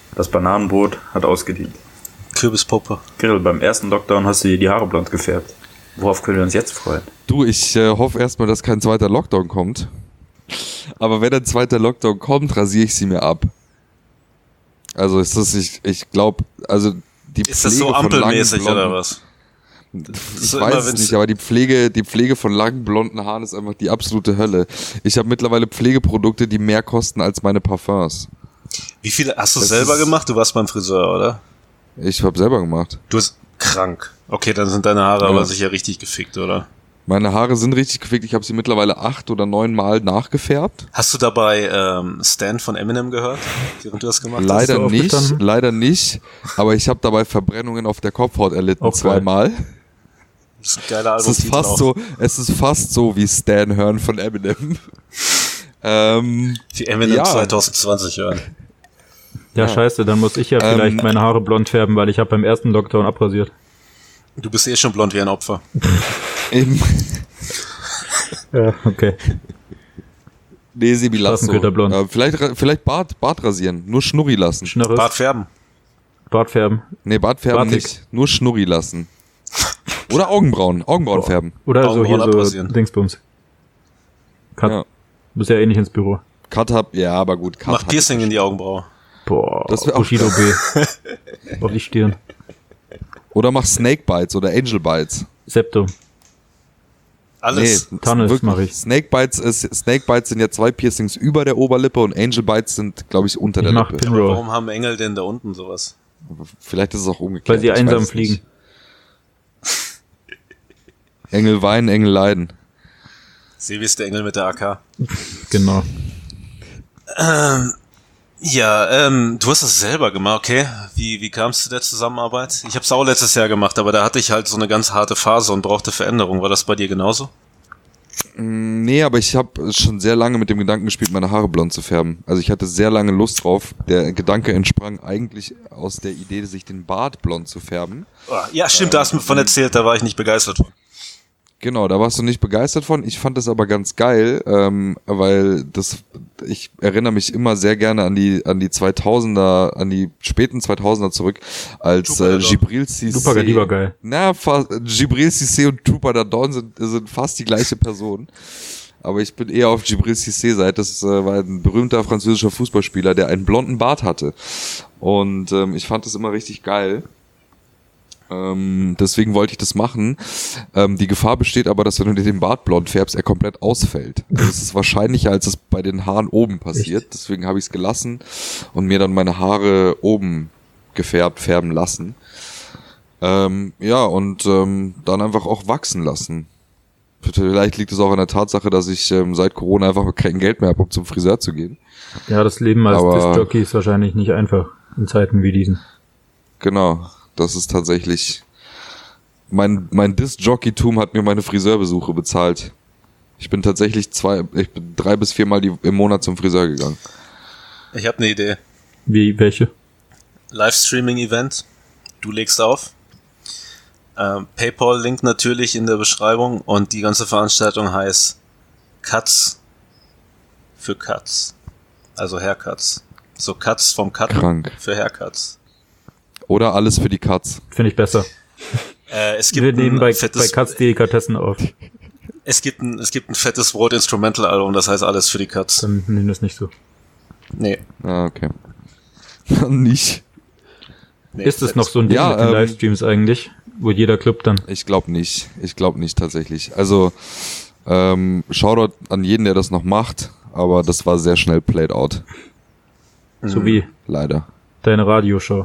Das Bananenbrot hat ausgedient. Kürbispuppe. Grill, beim ersten Lockdown hast du dir die Haare blond gefärbt. Worauf können wir uns jetzt freuen? Du, ich äh, hoffe erstmal, dass kein zweiter Lockdown kommt. Aber wenn ein zweiter Lockdown kommt, rasiere ich sie mir ab. Also ist das, ich, ich glaube, also die Pflege ist das so von ampelmäßig langen, blonden, oder was? Ich so weiß immer, es nicht, aber die Pflege, die Pflege von langen blonden Haaren ist einfach die absolute Hölle. Ich habe mittlerweile Pflegeprodukte, die mehr kosten als meine Parfums. Wie viele hast du Das selber ist- gemacht? Du warst beim Friseur, oder? Ich habe selber gemacht. Du bist krank. Okay, dann sind deine Haare Ja. aber sicher richtig gefickt, oder? Meine Haare sind richtig gefickt. Ich habe sie mittlerweile acht oder neun Mal nachgefärbt. Hast du dabei ähm, Stan von Eminem gehört, während du das gemacht Leider du nicht, aufgestanden? leider nicht. Aber ich habe dabei Verbrennungen auf der Kopfhaut erlitten, Auch geil. zweimal. hast? Das ist ein geiler Es ist Albumtitel fast auch. so, es ist fast so wie Stan hören von Eminem. ähm, Wie Eminem Ja. zwanzig zwanzig hören. Ja, Ja. scheiße, dann muss ich ja Ähm, vielleicht meine Haare blond färben, weil ich habe beim ersten Lockdown abrasiert. Du bist eh schon blond wie ein Opfer. eben, Ja, okay. nee, Sebi, lass so. Straßenköterblond. Äh, vielleicht, ra- vielleicht Bart, Bart rasieren, nur Schnurri lassen. Schnurres, Bart Bart, färben. färben. Nee, Bart färben Bartig. nicht, nur Schnurri lassen. Oder Augenbrauen, Augenbrauen färben. Oder so Augenbrauen hier so abrasieren. Dingsbums. Cut. Ja. Du bist ja eh nicht ins Büro. Cut hab, ja, aber gut, Cut Mach hab Piercing ich in die Augenbraue. Boah, Das wär auch Bushido B. Auf die Stirn. Oder mach Snake Bites oder Angel Bites. Septum. Alles. Tunnels wirklich. mach ich. Snake Bites ist, Snake Bites sind ja zwei Piercings über der Oberlippe und Angel Bites sind, glaube ich, unter Ich der mach Lippe. Pinroll, Warum haben Engel denn da unten sowas? Vielleicht ist es auch umgekehrt. weil sie ich weiß einsam es fliegen. nicht. Engel weinen, Engel leiden. Sebi ist der Engel mit der A K. Genau. Ja, ähm, du hast das selber gemacht, okay? Wie, wie kam es zu der Zusammenarbeit? Ich habe es auch letztes Jahr gemacht, aber da hatte ich halt so eine ganz harte Phase und brauchte Veränderung. War das bei dir genauso? Nee, aber ich habe schon sehr lange mit dem Gedanken gespielt, meine Haare blond zu färben. Also ich hatte sehr lange Lust drauf. Der Gedanke entsprang eigentlich aus der Idee, sich den Bart blond zu färben. Ja, stimmt, da hast du mir von erzählt, da war ich nicht begeistert von. Genau, da warst du nicht begeistert von. Ich fand das aber ganz geil, ähm, weil das, ich erinnere mich immer sehr gerne an die an die zweitausender, an die späten zweitausender zurück, als äh, Djibril Cissé. Super geil, lieber geil. Na, fast, Djibril Cissé und Trooper da Dawn sind, sind fast die gleiche Person. Aber ich bin eher auf Djibril Cissé Seite. Das äh, war ein berühmter französischer Fußballspieler, der einen blonden Bart hatte. Und ähm, ich fand das immer richtig geil. Ähm, deswegen wollte ich das machen. Ähm, die Gefahr besteht aber, dass wenn du dir den Bart blond färbst, er komplett ausfällt. Also es ist wahrscheinlicher, als es bei den Haaren oben passiert. Echt? Deswegen habe ich es gelassen und mir dann meine Haare oben gefärbt, färben lassen. Ähm, ja, und ähm, dann einfach auch wachsen lassen. Vielleicht liegt es auch an der Tatsache, dass ich ähm, seit Corona einfach kein Geld mehr habe, um zum Friseur zu gehen. Ja, das Leben als Aber- Disc-Jockey ist wahrscheinlich nicht einfach in Zeiten wie diesen. Genau, das ist tatsächlich... Mein, mein Disc-Jockey-Tum hat mir meine Friseurbesuche bezahlt. Ich bin tatsächlich zwei, ich bin drei bis viermal die, im Monat zum Friseur gegangen. Ich habe eine Idee. Wie, welche? Livestreaming-Event. Du legst auf. Ähm, PayPal-Link natürlich in der Beschreibung und die ganze Veranstaltung heißt Cuts für Cuts. Also Haircuts. So Cuts vom Cut Krank. für Haircuts. Oder alles für die Katz. Finde ich besser. Äh, es gibt Wir nehmen ein bei, bei fettes, Katz Delikatessen auf. es gibt ein, es gibt ein fettes Brot Instrumental Album, das heißt alles für die Cuts. Dann nehmen wir das nicht so. Nee. Ah, okay. Nicht. nee Ist es noch so ein Ding Ja, mit den ähm, Livestreams eigentlich? Wo jeder Club dann... Ich glaube nicht. Ich glaube nicht tatsächlich. Also, ähm, Shoutout an jeden, der das noch macht, aber das war sehr schnell played out. So wie Leider. deine Radioshow.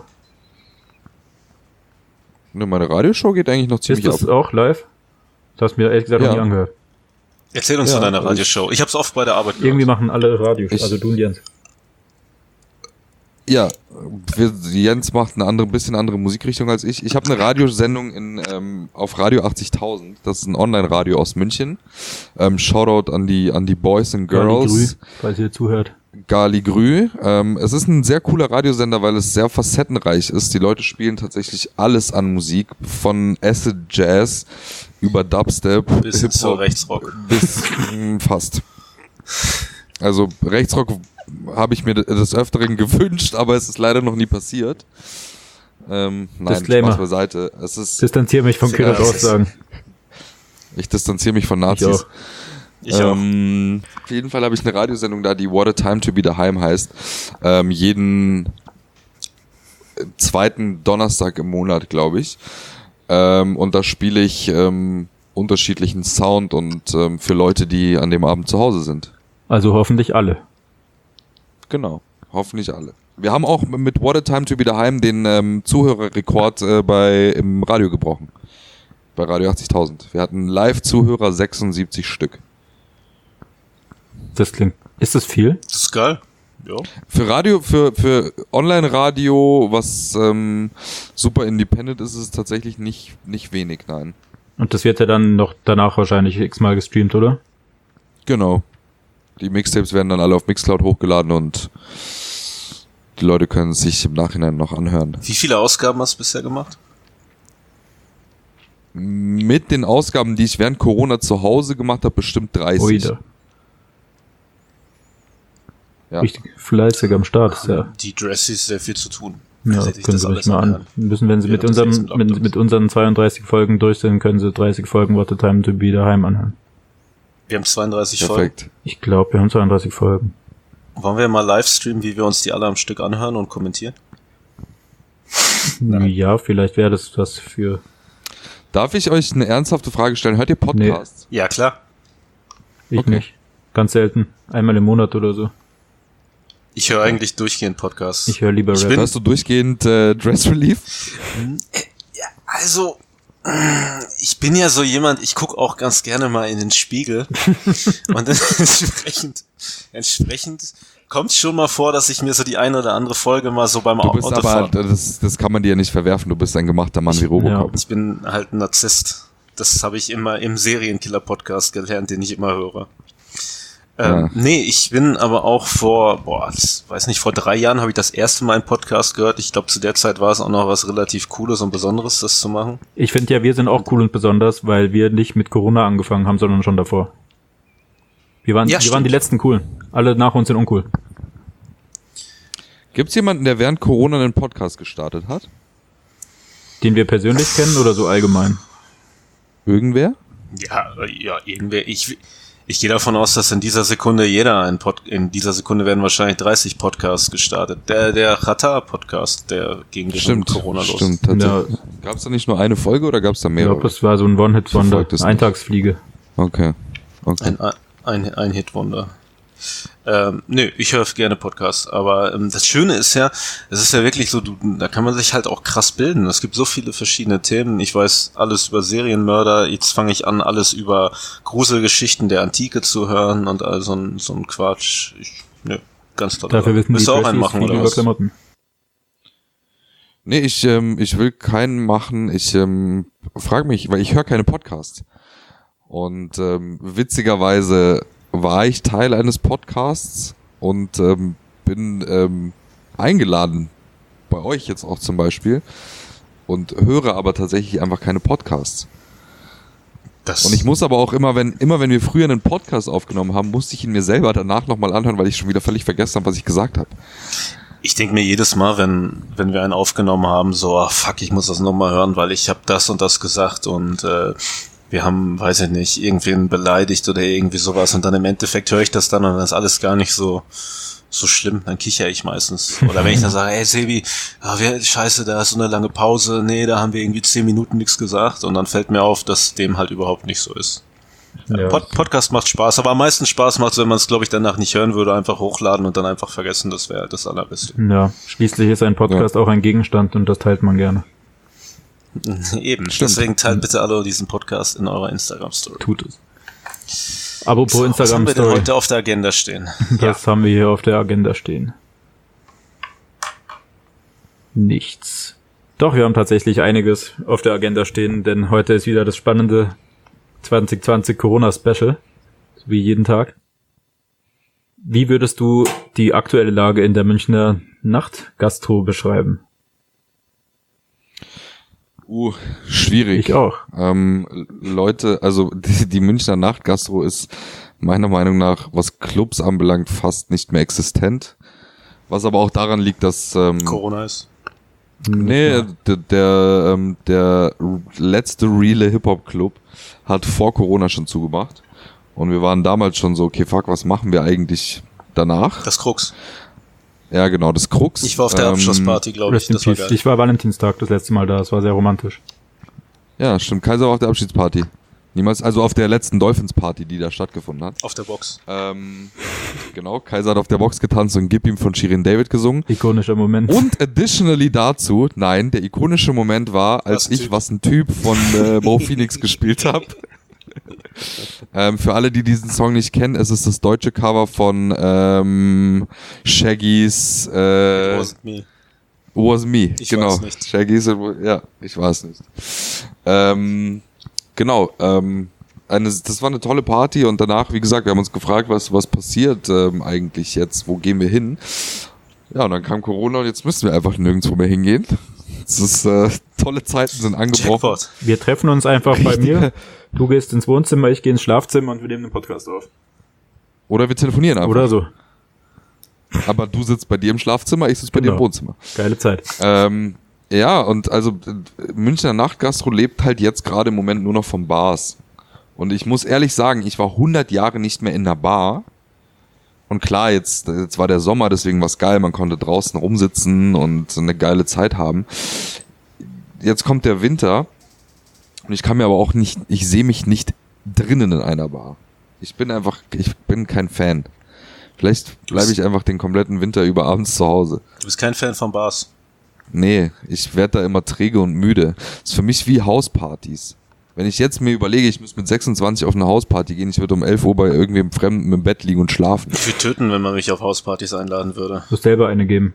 Ne, meine Radioshow geht eigentlich noch ziemlich Ist das ab. auch live? Das hast du mir ehrlich gesagt Ja. noch nie angehört. Erzähl uns Ja, von deiner also Radioshow. Ich hab's oft bei der Arbeit gehört. Irgendwie machen alle Radios, Ich- also du und Jens. Ja, wir, Jens macht eine andere, bisschen andere Musikrichtung als ich. Ich habe eine Radiosendung in, ähm, auf Radio achtzigtausend. Das ist ein Online-Radio aus München. Ähm, Shoutout an die an die Boys and Girls. Grü, falls ihr zuhört. Gali Grü. Ähm, es ist ein sehr cooler Radiosender, weil es sehr facettenreich ist. Die Leute spielen tatsächlich alles an Musik, von Acid Jazz über Dubstep, Bis hin zu Rechtsrock. bis mh, fast. Also Rechtsrock habe ich mir des Öfteren gewünscht, aber es ist leider noch nie passiert. Ähm, nein, Disclaimer. Spaß beiseite. Es ist, Distanziere mich von Kühlers Ja, Aussagen. ich distanziere mich von Nazis. Ich auch. Ich auch. Ähm, auf jeden Fall habe ich eine Radiosendung da, die What a Time to be daheim heißt. Ähm, jeden zweiten Donnerstag im Monat, glaube ich. Ähm, und da spiele ich ähm, unterschiedlichen Sound und ähm, für Leute, die an dem Abend zu Hause sind. Also hoffentlich alle. Genau, hoffentlich alle. Wir haben auch mit What a Time to be daheim den ähm, Zuhörerrekord äh, bei im Radio gebrochen. Bei Radio achtzigtausend. Wir hatten Live-Zuhörer sechsundsiebzig Stück. Das klingt. Ist das viel? Das ist geil. Ja. Für Radio, für, für Online-Radio, was ähm, super independent ist, ist es tatsächlich nicht, nicht wenig, nein. Und das wird ja dann noch danach wahrscheinlich x-mal gestreamt, oder? Genau. Die Mixtapes werden dann alle auf Mixcloud hochgeladen und die Leute können es sich im Nachhinein noch anhören. Wie viele Ausgaben hast du bisher gemacht? Mit den Ausgaben, die ich während Corona zu Hause gemacht habe, bestimmt dreißig. Oida. Ja. Richtig fleißig am Start. Ist ja, Die Dressies sehr viel zu tun. ja Hätte ich können das Sie alles sich mal an. anhören. Müssen, wenn Sie mit, Während des unserem, nächsten mit, Lockdowns. mit unseren zweiunddreißig Folgen durch sind, können Sie dreißig Folgen What a Time to be daheim anhören. Wir haben zweiunddreißig Folgen. Perfekt. Ich glaube, wir haben zweiunddreißig Folgen. Wollen wir mal live streamen, wie wir uns die alle am Stück anhören und kommentieren? Ja, vielleicht wäre das was für... Darf ich euch eine ernsthafte Frage stellen? Hört ihr Podcasts? Ja, klar. Ich Okay. nicht. Ganz selten. Einmal im Monat oder so. Ich höre eigentlich durchgehend Podcasts. Ich höre lieber Ich Rap. bin- Hörst du durchgehend äh, Dress Relief? Ja, also, ich bin ja so jemand, ich guck auch ganz gerne mal in den Spiegel. Und entsprechend, entsprechend kommt schon mal vor, dass ich mir so die eine oder andere Folge mal so beim Du bist aber, Autofahren... das, das kann man dir ja nicht verwerfen, du bist ein gemachter Mann wie Robocop. Ich bin halt ein Narzisst. Das habe ich immer im Serienkiller-Podcast gelernt, den ich immer höre. Ähm, Ja. Nee, ich bin aber auch vor, boah, das, weiß nicht, vor drei Jahren habe ich das erste Mal einen Podcast gehört. Ich glaube, zu der Zeit war es auch noch was relativ Cooles und Besonderes, das zu machen. Ich finde ja, wir sind auch cool und besonders, weil wir nicht mit Corona angefangen haben, sondern schon davor. Wir waren, Ja, wir waren die stimmt. letzten coolen. Alle nach uns sind uncool. Gibt es jemanden, der während Corona einen Podcast gestartet hat? Den wir persönlich kennen oder so allgemein? Irgendwer? Ja, äh, ja, irgendwer, ich, ich gehe davon aus, dass in dieser Sekunde jeder ein Pod, in dieser Sekunde werden wahrscheinlich dreißig Podcasts gestartet. Der, der Rata-Podcast, der ging gegen Stimmt, Corona los. stimmt, tatsächlich. Gab es da nicht nur eine Folge oder gab es da Ich mehrere? glaube, das war so ein One-Hit-Wonder. Verfolgt es nicht. Eintagsfliege. Okay. okay. Ein, ein, ein Hitwunder. Ähm, nö, ich höre gerne Podcasts, aber ähm, das Schöne ist ja, es ist ja wirklich so, du, da kann man sich halt auch krass bilden. Es gibt so viele verschiedene Themen. Ich weiß alles über Serienmörder, jetzt fange ich an, alles über Gruselgeschichten der Antike zu hören und all so ein, so ein Quatsch. Ich, nö, ganz toll. Dafür wissen die Willst du auch einen Dressies machen, viel oder über was? Klamotten. Nee, ich, ähm, ich will keinen machen. Ich ähm, frage mich, weil ich höre keine Podcasts. Und ähm, witzigerweise war ich Teil eines Podcasts und ähm, bin ähm, eingeladen, bei euch jetzt auch zum Beispiel, und höre aber tatsächlich einfach keine Podcasts. Das, Und ich muss aber auch immer, wenn immer wenn wir früher einen Podcast aufgenommen haben, musste ich ihn mir selber danach nochmal anhören, weil ich schon wieder völlig vergessen habe, was ich gesagt habe. ich denke mir jedes Mal, wenn wenn wir einen aufgenommen haben, so, ah, fuck, ich muss das nochmal hören, weil ich habe das und das gesagt und äh, wir haben, weiß ich nicht, irgendwen beleidigt oder irgendwie sowas und dann im Endeffekt höre ich das dann und dann ist alles gar nicht so so schlimm, dann kichere ich meistens. Oder wenn ich dann sage, hey Sebi, ah, wer, scheiße, da ist so eine lange Pause, nee, da haben wir irgendwie zehn Minuten nichts gesagt und dann fällt mir auf, dass dem halt überhaupt nicht so ist. Ja. Pod Podcast macht Spaß, aber am meisten Spaß macht es, wenn man es, glaube ich, danach nicht hören würde, einfach hochladen und dann einfach vergessen, das wäre das Allerbeste. Ja, schließlich ist ein Podcast auch ein Gegenstand und das teilt man gerne. Eben, Stimmt. deswegen teilt bitte alle diesen Podcast in eurer Instagram-Story. Tut es. Apropos So, was haben wir denn Instagram-Story, heute auf der Agenda stehen? das haben wir hier auf der Agenda stehen. Nichts. Doch, wir haben tatsächlich einiges auf der Agenda stehen, denn heute ist wieder das spannende zwanzig zwanzig Corona-Special, wie jeden Tag. Wie würdest du die aktuelle Lage in der Münchner Nachtgastro beschreiben? Uh, schwierig. Ich auch. Ähm, Leute, also die, die Münchner Nachtgastro ist meiner Meinung nach, was Clubs anbelangt, fast nicht mehr existent. Was aber auch daran liegt, dass ähm, Corona ist. Nee, der, der, ähm, der letzte reale Hip-Hop-Club hat vor Corona schon zugemacht. Und wir waren damals schon so, okay, fuck, was machen wir eigentlich danach? Das Krux. Ja, genau, das Krux. Ich war auf der ähm, Abschlussparty, glaube ich. Das war geil. Ich war Valentinstag das letzte Mal da, das war sehr romantisch. Ja, stimmt, Kaiser war auf der Abschiedsparty. Niemals, also auf der letzten Dolphins-Party, die da stattgefunden hat. Auf der Box. Ähm, genau, Kaiser hat auf der Box getanzt und Gib ihm von Shirin David gesungen. Ikonischer Moment. Und additionally dazu, nein, der ikonische Moment war, als Was ein ich Typ. Was ein Typ von äh, Mo Phoenix gespielt habe. ähm, für alle, die diesen Song nicht kennen, es ist das deutsche Cover von ähm, Shaggys äh, Wasn't me. Was Me. Ich genau. weiß nicht. Shaggys, ja, ich weiß nicht. Ähm, genau, ähm, eine, das war eine tolle Party und danach, wie gesagt, wir haben uns gefragt, was, was passiert ähm, eigentlich jetzt, wo gehen wir hin? Ja, und dann kam Corona und jetzt müssen wir einfach nirgendwo mehr hingehen. Es ist, äh, tolle Zeiten sind angebrochen. Jackpot. Wir treffen uns einfach bei Richtig. mir. Du gehst ins Wohnzimmer, ich gehe ins Schlafzimmer und wir nehmen den Podcast auf. Oder wir telefonieren einfach. Oder so. Aber du sitzt bei dir im Schlafzimmer, ich sitze bei dir Genau. im Wohnzimmer. Geile Zeit. Ähm, ja, und also äh, Münchner Nachtgastro lebt halt jetzt gerade im Moment nur noch von Bars. Und ich muss ehrlich sagen, ich war hundert Jahre nicht mehr in einer Bar. Und klar, jetzt, jetzt war der Sommer, deswegen war's geil, man konnte draußen rumsitzen und eine geile Zeit haben. Jetzt kommt der Winter und ich kann mir aber auch nicht, ich sehe mich nicht drinnen in einer Bar. Ich bin einfach, ich bin kein Fan. Vielleicht bleibe ich einfach den kompletten Winter über abends zu Hause. Du bist kein Fan von Bars. Nee, ich werde da immer träge und müde. Das ist für mich wie Hauspartys. Wenn ich jetzt mir überlege, ich muss mit sechsundzwanzig auf eine Hausparty gehen, ich würde um elf Uhr bei irgendwem Fremden im Bett liegen und schlafen. Ich würde töten, wenn man mich auf Hauspartys einladen würde. Du musst selber eine geben.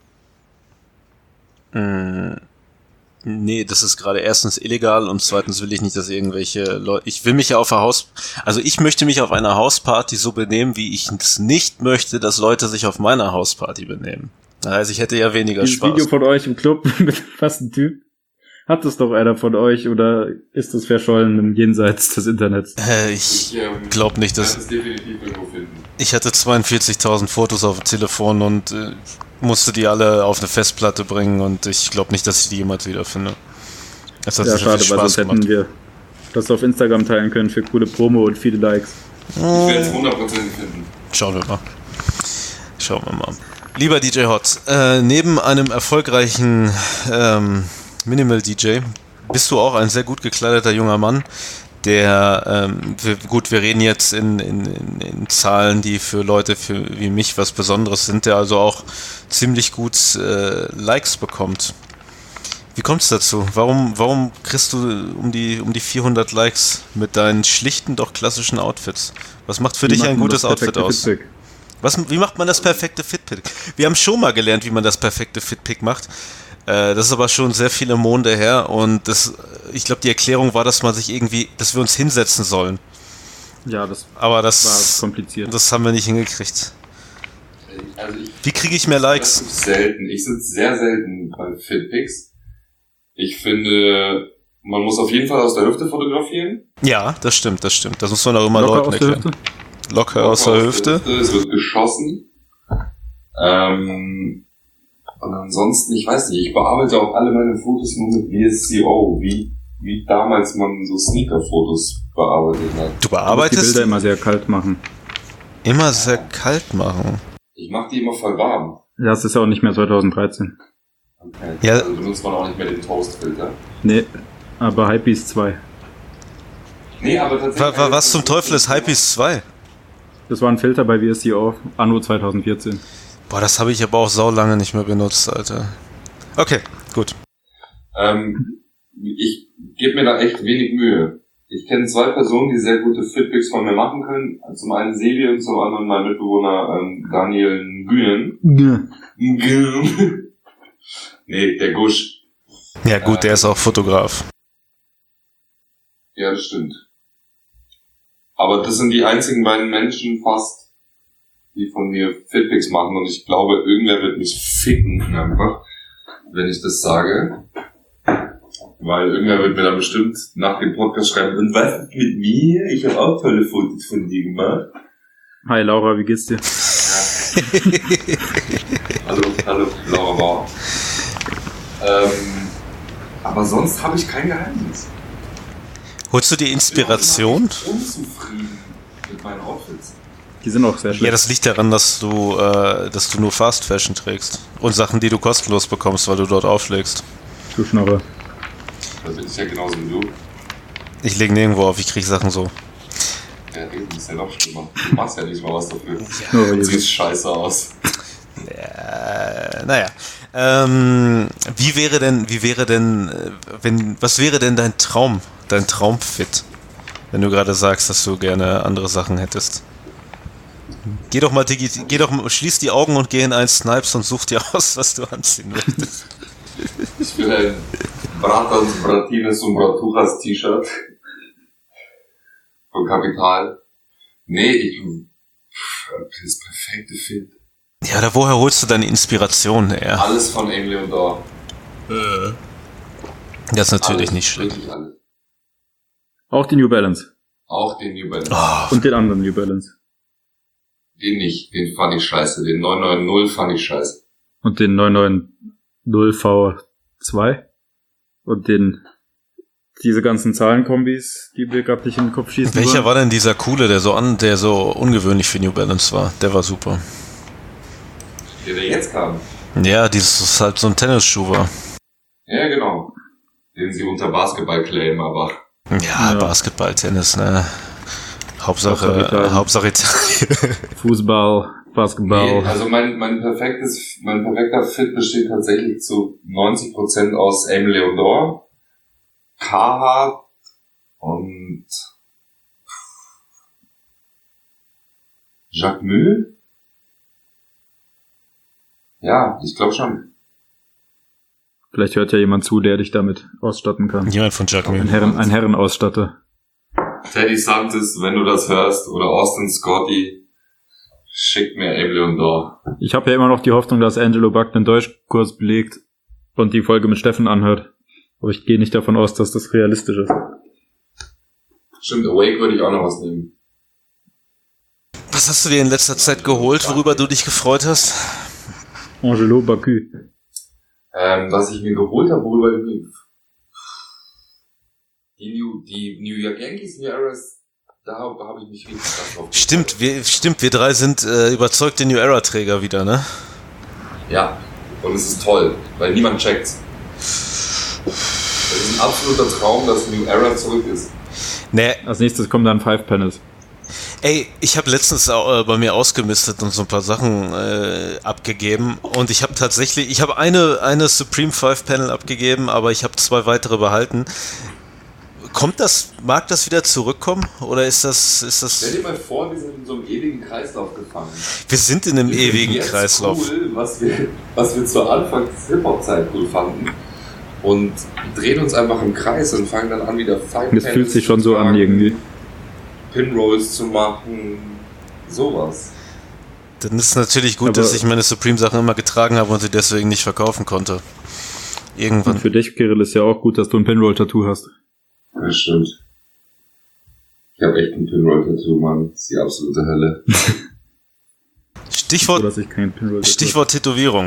Mm, nee, das ist gerade erstens illegal und zweitens will ich nicht, dass irgendwelche Leute... Ich will mich ja auf einer Haus... Also ich möchte mich auf einer Hausparty so benehmen, wie ich es nicht möchte, dass Leute sich auf meiner Hausparty benehmen. Das heißt, ich hätte ja weniger Dieses Spaß. Video von euch im Club mit fast ein Typ. Hat das doch einer von euch oder ist das verschollen im Jenseits des Internets? Äh, ich glaube nicht, dass... es definitiv irgendwo finden. Ich hatte zweiundvierzigtausend Fotos auf dem Telefon und äh, musste die alle auf eine Festplatte bringen und ich glaube nicht, dass ich die jemals wiederfinde. Es hat Ja, sehr schade, viel weil Spaß sonst hätten gemacht. wir das auf Instagram teilen können für coole Promo und viele Likes. Ich werde es hundertprozentig finden. Schauen wir mal. Schauen wir mal. Lieber D J Hot, äh, neben einem erfolgreichen ähm, Minimal-D J bist du auch ein sehr gut gekleideter junger Mann, der, ähm, wir, gut, wir reden jetzt in, in, in, in Zahlen, die für Leute für, wie mich was Besonderes sind, der also auch ziemlich gut äh, Likes bekommt. Wie kommt es dazu? Warum, warum kriegst du um die, um die vierhundert Likes mit deinen schlichten, doch klassischen Outfits? Was macht für Wie dich macht ein man gutes das Outfit perfekte aus? Fitpick? Was, wie macht man das perfekte Fitpick? Wir haben schon mal gelernt, wie man das perfekte Fitpick macht. Äh, das ist aber schon sehr viele Monde her und das, ich glaube, die Erklärung war, dass man sich irgendwie, dass wir uns hinsetzen sollen. Ja, das Aber war das, kompliziert. das haben wir nicht hingekriegt. Also ich Wie kriege ich mehr Likes? relativ selten. Ich sitze sehr selten bei Fitpics. Ich finde, man muss auf jeden Fall aus der Hüfte fotografieren. Ja, das stimmt, das stimmt. Das muss man auch immer Locker Leuten aus der erklären. Hüfte? Locker aus der Hüfte. Es wird geschossen. Ähm, und ansonsten, ich weiß nicht, ich bearbeite auch alle meine Fotos nur mit V S C O, wie, wie damals man so Sneaker-Fotos bearbeitet hat. Du Du musst die bearbeitest Bilder immer sehr kalt machen. immer sehr kalt machen. Ich mache die immer voll warm. Ja, das ist ja auch nicht mehr zwanzig dreizehn. Okay. Ja. Also benutzt man auch nicht mehr den Toastfilter. Nee, aber Hypebeast zwei. Nee, aber tatsächlich. Wa, wa, was zum Teufel ist Hypebeast zwei? Das war ein Filter bei V S C O anno zwanzig vierzehn. Boah, das habe ich aber auch sau lange nicht mehr benutzt, Alter. Okay, gut. Ähm, ich gebe mir da echt wenig Mühe. Ich kenne zwei Personen, die sehr gute Fitpics von mir machen können. Zum einen Sebi und zum anderen mein Mitbewohner ähm, Daniel Nguyen. Nguyen. Nee, der Gusch. Ja gut, der ist auch Fotograf. Ja, das stimmt. Aber das sind die einzigen beiden Menschen fast, die von mir Fitpics machen. Und ich glaube, irgendwer wird mich ficken einfach, wenn ich das sage. Weil irgendwer wird mir dann bestimmt nach dem Podcast schreiben, und was ist mit mir? Ich habe auch tolle Fotos von dir gemacht. Hi Laura, wie geht's dir? Ja. hallo, hallo, Laura Bauer. Ähm, aber sonst habe ich kein Geheimnis. Holst du die Inspiration? Ich bin unzufrieden mit meinen Outfits. Die sind auch sehr schön. Ja, das liegt daran, dass du, äh, dass du nur Fast Fashion trägst. Und Sachen, die du kostenlos bekommst, weil du dort auflegst. Du Schnorre. Da bin ich ja genauso wie du. Ich lege nirgendwo auf, ich krieg Sachen so. Ja, eben, ist ja noch schlimmer. Du machst ja nicht mal was dafür. Ja. Du siehst scheiße aus. Äh, naja. Ähm, wie wäre denn, wie wäre denn, äh, wenn, was wäre denn dein Traum, dein Traumfit? Wenn du gerade sagst, dass du gerne andere Sachen hättest. Geh doch mal, Digi, geh doch mal, schließ die Augen und geh in ein Snipes und such dir aus, was du anziehen möchtest. Ich will ein Bratans, Bratines und Bratuchas T-Shirt. Von Kapital. Nee, ich, das perfekte Fit. Ja, da woher holst du deine Inspiration her? Alles von Emily und Dor. Das ist natürlich alles, nicht schlecht. Wirklich alles. Auch die New Balance. Auch den New Balance. Oh, Und den anderen New Balance. Den nicht, den fand ich scheiße. Den neun neun null fand ich scheiße. Und den neun neun null V zwei. Und den, diese ganzen Zahlenkombis, die wir gerade nicht in den Kopf schießen welcher wollen. war denn dieser coole, der so an, der so ungewöhnlich für New Balance war? Der war super. Der, der jetzt kam. Ja, dieses ist halt so ein Tennisschuh war. Ja, genau. Den sie unter Basketball claimen, aber. Ja, Ja. Basketball, Tennis, ne? Hauptsache, Hauptsache Italien. Hauptsache Italien. Fußball, Basketball. Nee, also mein, mein perfektes, mein perfekter Fit besteht tatsächlich zu neunzig Prozent aus Aime Leondor, Carhartt und Jacques Mühl? Ja, ich glaube schon. Vielleicht hört ja jemand zu, der dich damit ausstatten kann. Jemand von Jack Ein, Mühl. Herren, ein Herrenausstatter. Teddy Santis, wenn du das hörst, oder Austin Scotty, schickt mir Aime Leondor. Ich habe ja immer noch die Hoffnung, dass Angelo Buck den Deutschkurs belegt und die Folge mit Steffen anhört. Aber ich gehe nicht davon aus, dass das realistisch ist. Stimmt, Awake würde ich auch noch was nehmen. Was hast du dir in letzter Zeit geholt, worüber du dich gefreut hast? Angelo Baku. Ähm, was ich mir geholt habe, worüber ich mich... Die New, die New York Yankees, New Eras, da habe hab ich mich richtig krass drauf. Stimmt, wir, stimmt, wir drei sind äh, überzeugte New Era-Träger wieder, ne? Ja, und es ist toll, weil niemand checkt's. Es ist ein absoluter Traum, dass New Era zurück ist. Nee, Als nächstes kommen dann Five Panels. ey, ich habe letztens auch, äh, bei mir ausgemistet und so ein paar Sachen äh, abgegeben und ich habe tatsächlich, ich habe eine, eine Supreme Five Panel abgegeben, aber ich habe zwei weitere behalten. Kommt das, mag das wieder zurückkommen oder ist das, ist das... Stell dir mal vor, wir sind in so einem ewigen Kreislauf gefangen. Wir sind in einem Wir finden ewigen jetzt Kreislauf. Cool, was wir, was wir zur Anfangs-Hip-Hop-Zeit cool fanden. Und drehen uns einfach im Kreis und fangen dann an, wieder Five Das fühlt sich schon so an irgendwie. Pinrolls zu machen, sowas. Dann ist es natürlich gut, Aber- dass ich meine Supreme-Sachen immer getragen habe und sie deswegen nicht verkaufen konnte. Irgendwann. Und für dich, Kirill, ist ja auch gut, dass du ein Pinroll-Tattoo hast. Das stimmt. Ich habe echt ein Pinroll-Tattoo, Mann. Das ist die absolute Hölle. So, Stichwort, dass ich kein Pinroll-Tattoo Stichwort Tätowierung.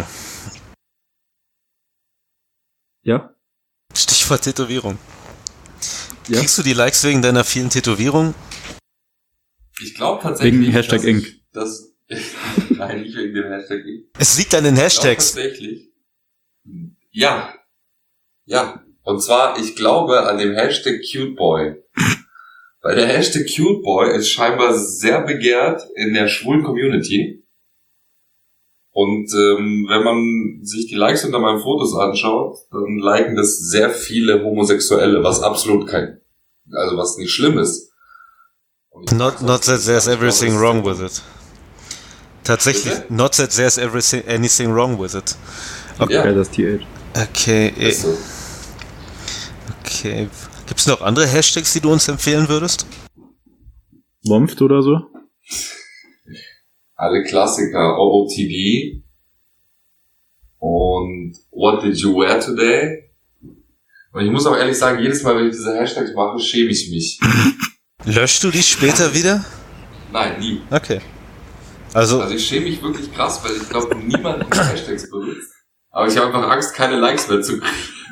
Ja? Stichwort Tätowierung. Ja? Kriegst du die Likes wegen deiner vielen Tätowierungen? Ich glaube tatsächlich, Wegen Hashtag dass Ink. ich- dass Nein, nicht wegen dem Hashtag Ink. Es liegt an den Ich glaube Hashtags. tatsächlich. Ja. Ja. Und zwar, ich glaube an dem Hashtag Cuteboy. Weil der Hashtag Cuteboy ist scheinbar sehr begehrt in der schwulen Community. Und ähm, wenn man sich die Likes unter meinen Fotos anschaut, dann liken das sehr viele Homosexuelle, was absolut kein, also was nicht schlimm ist. Und ich Not, mag not that das- there's ich glaube, everything das- wrong with it. Tatsächlich, Bitte? not that there's everything, anything wrong with it. Okay, Ja, das T H. Okay, eh, ist so. okay. Gibt es noch andere Hashtags, die du uns empfehlen würdest? Womft oder so? Alle Klassiker, O O T D und What Did You Wear Today? Und ich muss auch ehrlich sagen, jedes Mal, wenn ich diese Hashtags mache, schäme ich mich. Löschst du die später wieder? Nein, nie. Okay. Also, also ich schäme mich wirklich krass, weil ich glaube, niemand die Hashtags benutzt. Aber ich habe einfach Angst, keine Likes mehr zu kriegen.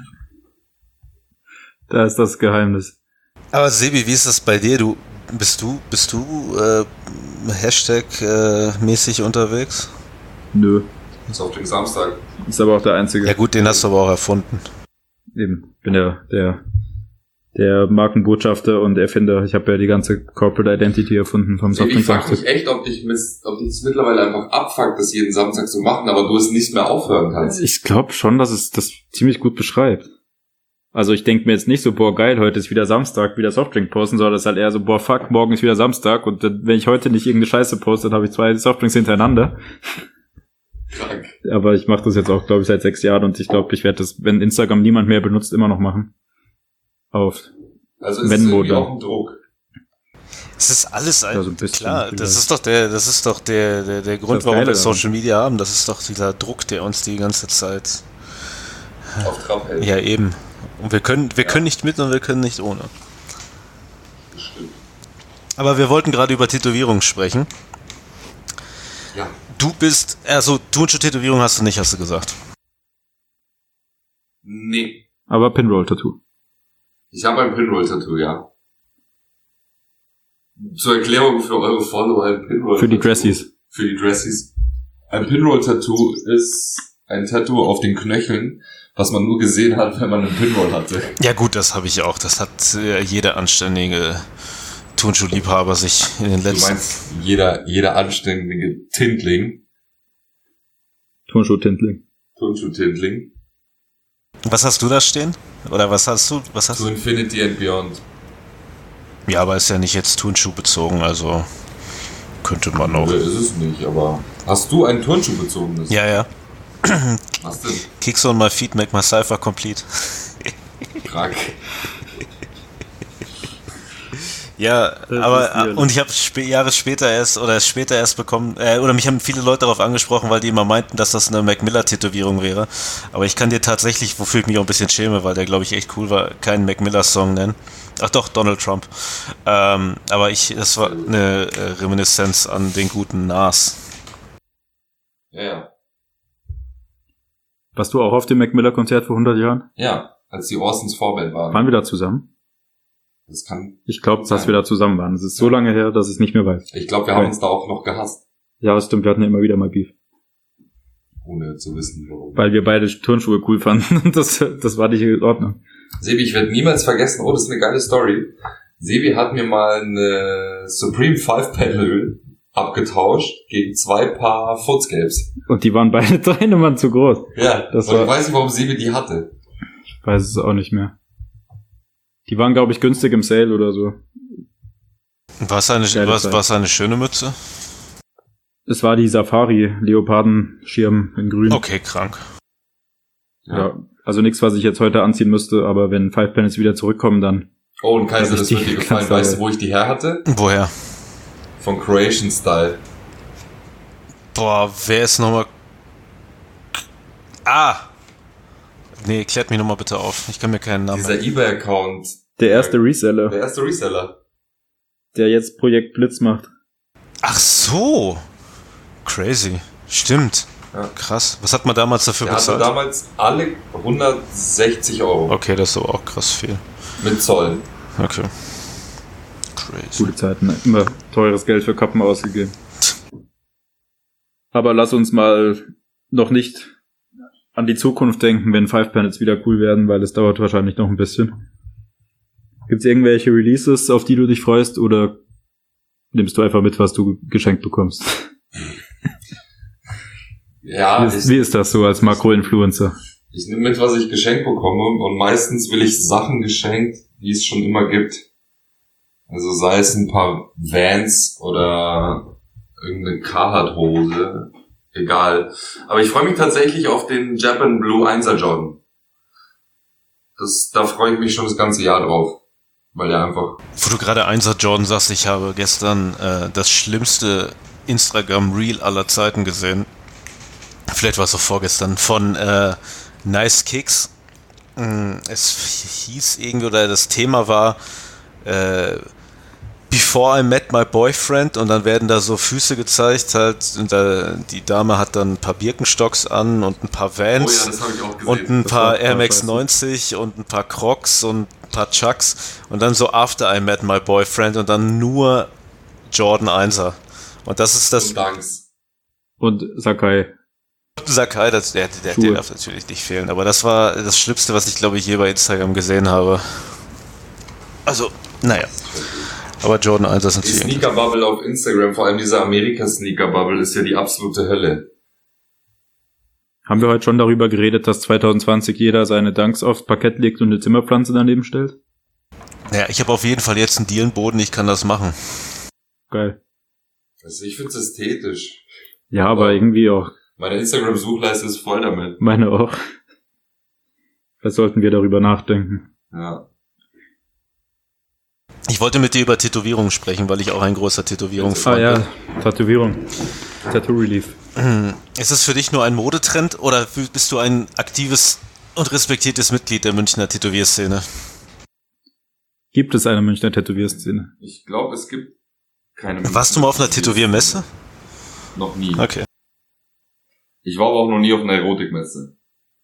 Da ist das Geheimnis. Aber Sebi, wie ist das bei dir? Du bist du bist du äh, Hashtag-mäßig äh, unterwegs? Nö. Das ist auf dem Samstag. Ist aber auch der einzige. Ja gut, den hast du aber auch erfunden. Eben, bin ja der, der Markenbotschafter und Erfinder. Ich habe ja die ganze Corporate Identity erfunden vom Softdrink Ich frage mich echt, ob dich, ob dich das mittlerweile einfach abfuckt, das jeden Samstag zu machen, aber du es nicht mehr aufhören kannst. Ich glaube schon, dass es das ziemlich gut beschreibt. Also ich denke mir jetzt nicht so, boah geil, heute ist wieder Samstag, wieder Softdrink posten, sondern es ist halt eher so, boah fuck, morgen ist wieder Samstag und dann, wenn ich heute nicht irgendeine Scheiße poste, dann habe ich zwei Softdrinks hintereinander. Krank. Aber ich mache das jetzt auch, glaube ich, seit sechs Jahren und ich glaube, ich werde das, wenn Instagram niemand mehr benutzt, immer noch machen. Auf. Also ist es irgendwie auch ein Druck. Es ist alles ein, ja, so ein bisschen, klar, vielleicht. das ist doch der, das ist doch der, der, der Grund, warum wir Social Media haben. Das ist doch dieser Druck, der uns die ganze Zeit auf Trab hält. Ja, eben. Und wir können, wir ja. können nicht mit und wir können nicht ohne. Das stimmt. Aber wir wollten gerade über Tätowierungen sprechen. Ja. Du bist, also Turnschuh-Tätowierung hast du nicht, hast du gesagt. Nee. Aber Pinroll-Tattoo. Ich habe ein Pinroll-Tattoo, ja. Zur Erklärung für eure Follower, ein Pinroll-Tattoo. Für die Dressies. Für die Dressies. Ein Pinroll-Tattoo ist ein Tattoo auf den Knöcheln, was man nur gesehen hat, wenn man einen Pinroll hatte. Ja gut, das habe ich auch. Das hat äh, jeder anständige Turnschuhliebhaber sich in den letzten... Du meinst, jeder, jeder anständige Tintling? Turnschuh-Tintling. Turnschuh-Tintling. Was hast du da stehen? Oder was hast du? Was hast to Infinity and Beyond. Ja, aber ist ja nicht jetzt Turnschuh bezogen, also könnte man auch... Nee, ist es nicht, aber... Hast du einen Turnschuh bezogenes? Ja, ja. Was denn? Kicks on my feet make my cipher complete. Krank. Ja, aber und ich habe sp- Jahre später erst oder später erst bekommen äh, oder mich haben viele Leute darauf angesprochen, weil die immer meinten, dass das eine Mac Miller Tätowierung wäre. Aber ich kann dir tatsächlich, wofür ich mich auch ein bisschen schäme, weil der glaube ich echt cool war, keinen Mac Miller Song nennen. Ach doch, Donald Trump. Ähm, aber ich, das war eine äh, Reminiszenz an den guten Nas. Ja, ja. Warst du auch auf dem Mac Miller Konzert vor hundert Jahren? Ja, als die Orsons Vorband waren. Waren wir da zusammen? Das kann. Ich glaube, dass wir da zusammen waren. Es ist so lange her, dass ich es nicht mehr weiß. Ich glaube, wir haben uns da auch noch gehasst. Ja, das stimmt. Wir hatten ja immer wieder mal Beef. Ohne zu wissen, warum. Weil wir beide Turnschuhe cool fanden. das, das war nicht in Ordnung. Sebi, ich werde niemals vergessen, oh, das ist eine geile Story. Sebi hat mir mal eine Supreme Five Panel abgetauscht gegen zwei Paar Footscapes. Und die waren beide drei Nummern zu groß. Ja, das und war, ich weiß nicht, warum Sebi die hatte. Ich weiß es auch nicht mehr. Die waren, glaube ich, günstig im Sale oder so. Was eine, was, was eine schöne Mütze? Es war die Safari-Leopardenschirm in grün. Okay, krank. Ja, ja, also nichts, was ich jetzt heute anziehen müsste, aber wenn Five Panels wieder zurückkommen, dann... Oh, und Kaiser, das wird dir gefallen. Weißt du, wo ich die her hatte? Woher? Von Croatian Style. Boah, wer ist nochmal... Ah! Nee, klärt mich nochmal bitte auf. Ich kann mir keinen Namen... Dieser eBay-Account. Der erste Reseller. Der erste Reseller. Der jetzt Projekt Blitz macht. Ach so! Crazy. Stimmt. Ja. Krass. Was hat man damals dafür Der bezahlt? hatte damals alle hundertsechzig Euro. Okay, das ist aber auch krass viel. Mit Zoll. Okay. Crazy. Gute Zeiten. Ne? Immer teures Geld für Kappen ausgegeben. Aber lass uns mal noch nicht an die Zukunft denken, wenn Five Panels wieder cool werden, weil es dauert wahrscheinlich noch ein bisschen. Gibt's irgendwelche Releases, auf die du dich freust, oder nimmst du einfach mit, was du geschenkt bekommst? Ja. Wie ist, ich, wie ist das so als Makro-Influencer? Ich nehme mit, was ich geschenkt bekomme, und meistens will ich Sachen geschenkt, die es schon immer gibt. Also sei es ein paar Vans oder irgendeine Carhartt-Hose, egal. Aber ich freue mich tatsächlich auf den Japan Blue Einser Jordan. Das, da freue ich mich schon das ganze Jahr drauf. Weil der einfach... Wo du gerade Einser Jordan sagst, ich habe gestern äh, das schlimmste Instagram-Reel aller Zeiten gesehen. Vielleicht war es auch vorgestern. Von äh, Nice Kicks. Es hieß irgendwie, oder das Thema war äh, Before I Met My Boyfriend, und dann werden da so Füße gezeigt halt, und da, die Dame hat dann ein paar Birkenstocks an und ein paar Vans, Oh ja, das habe ich auch gesehen. und ein Das paar war Air Max scheiße. neunzig und ein paar Crocs und ein paar Chucks und dann so After I Met My Boyfriend und dann nur Jordan Einser. Und das ist das Und Dunks. Und Sakai. Sakai, das, der, der, der darf natürlich nicht fehlen, aber das war das Schlimmste, was ich glaube ich je bei Instagram gesehen habe. Also, naja. Aber Jordan eins ist Die natürlich. Sneaker-Bubble auf Instagram, vor allem diese Amerika-Sneaker-Bubble, ist ja die absolute Hölle. Haben wir heute schon darüber geredet, dass zwanzig zwanzig jeder seine Dunks aufs Parkett legt und eine Zimmerpflanze daneben stellt? Ja, ich habe auf jeden Fall jetzt einen Dielenboden, ich kann das machen. Geil. Also ich finde es ästhetisch. Ja, aber irgendwie auch. Meine Instagram-Suchleiste ist voll damit. Meine auch. Was sollten wir darüber nachdenken? Ja. Ich wollte mit dir über Tätowierungen sprechen, weil ich auch ein großer Tätowierungsfan Ah ja, bin. Tätowierung. Tattoo Relief. Ist es für dich nur ein Modetrend oder bist du ein aktives und respektiertes Mitglied der Münchner Tätowierszene? Gibt es eine Münchner Tätowierszene? Ich glaube, es gibt keine... Warst du mal auf einer Tätowiermesse? Noch nie. Okay. Ich war aber auch noch nie auf einer Erotikmesse.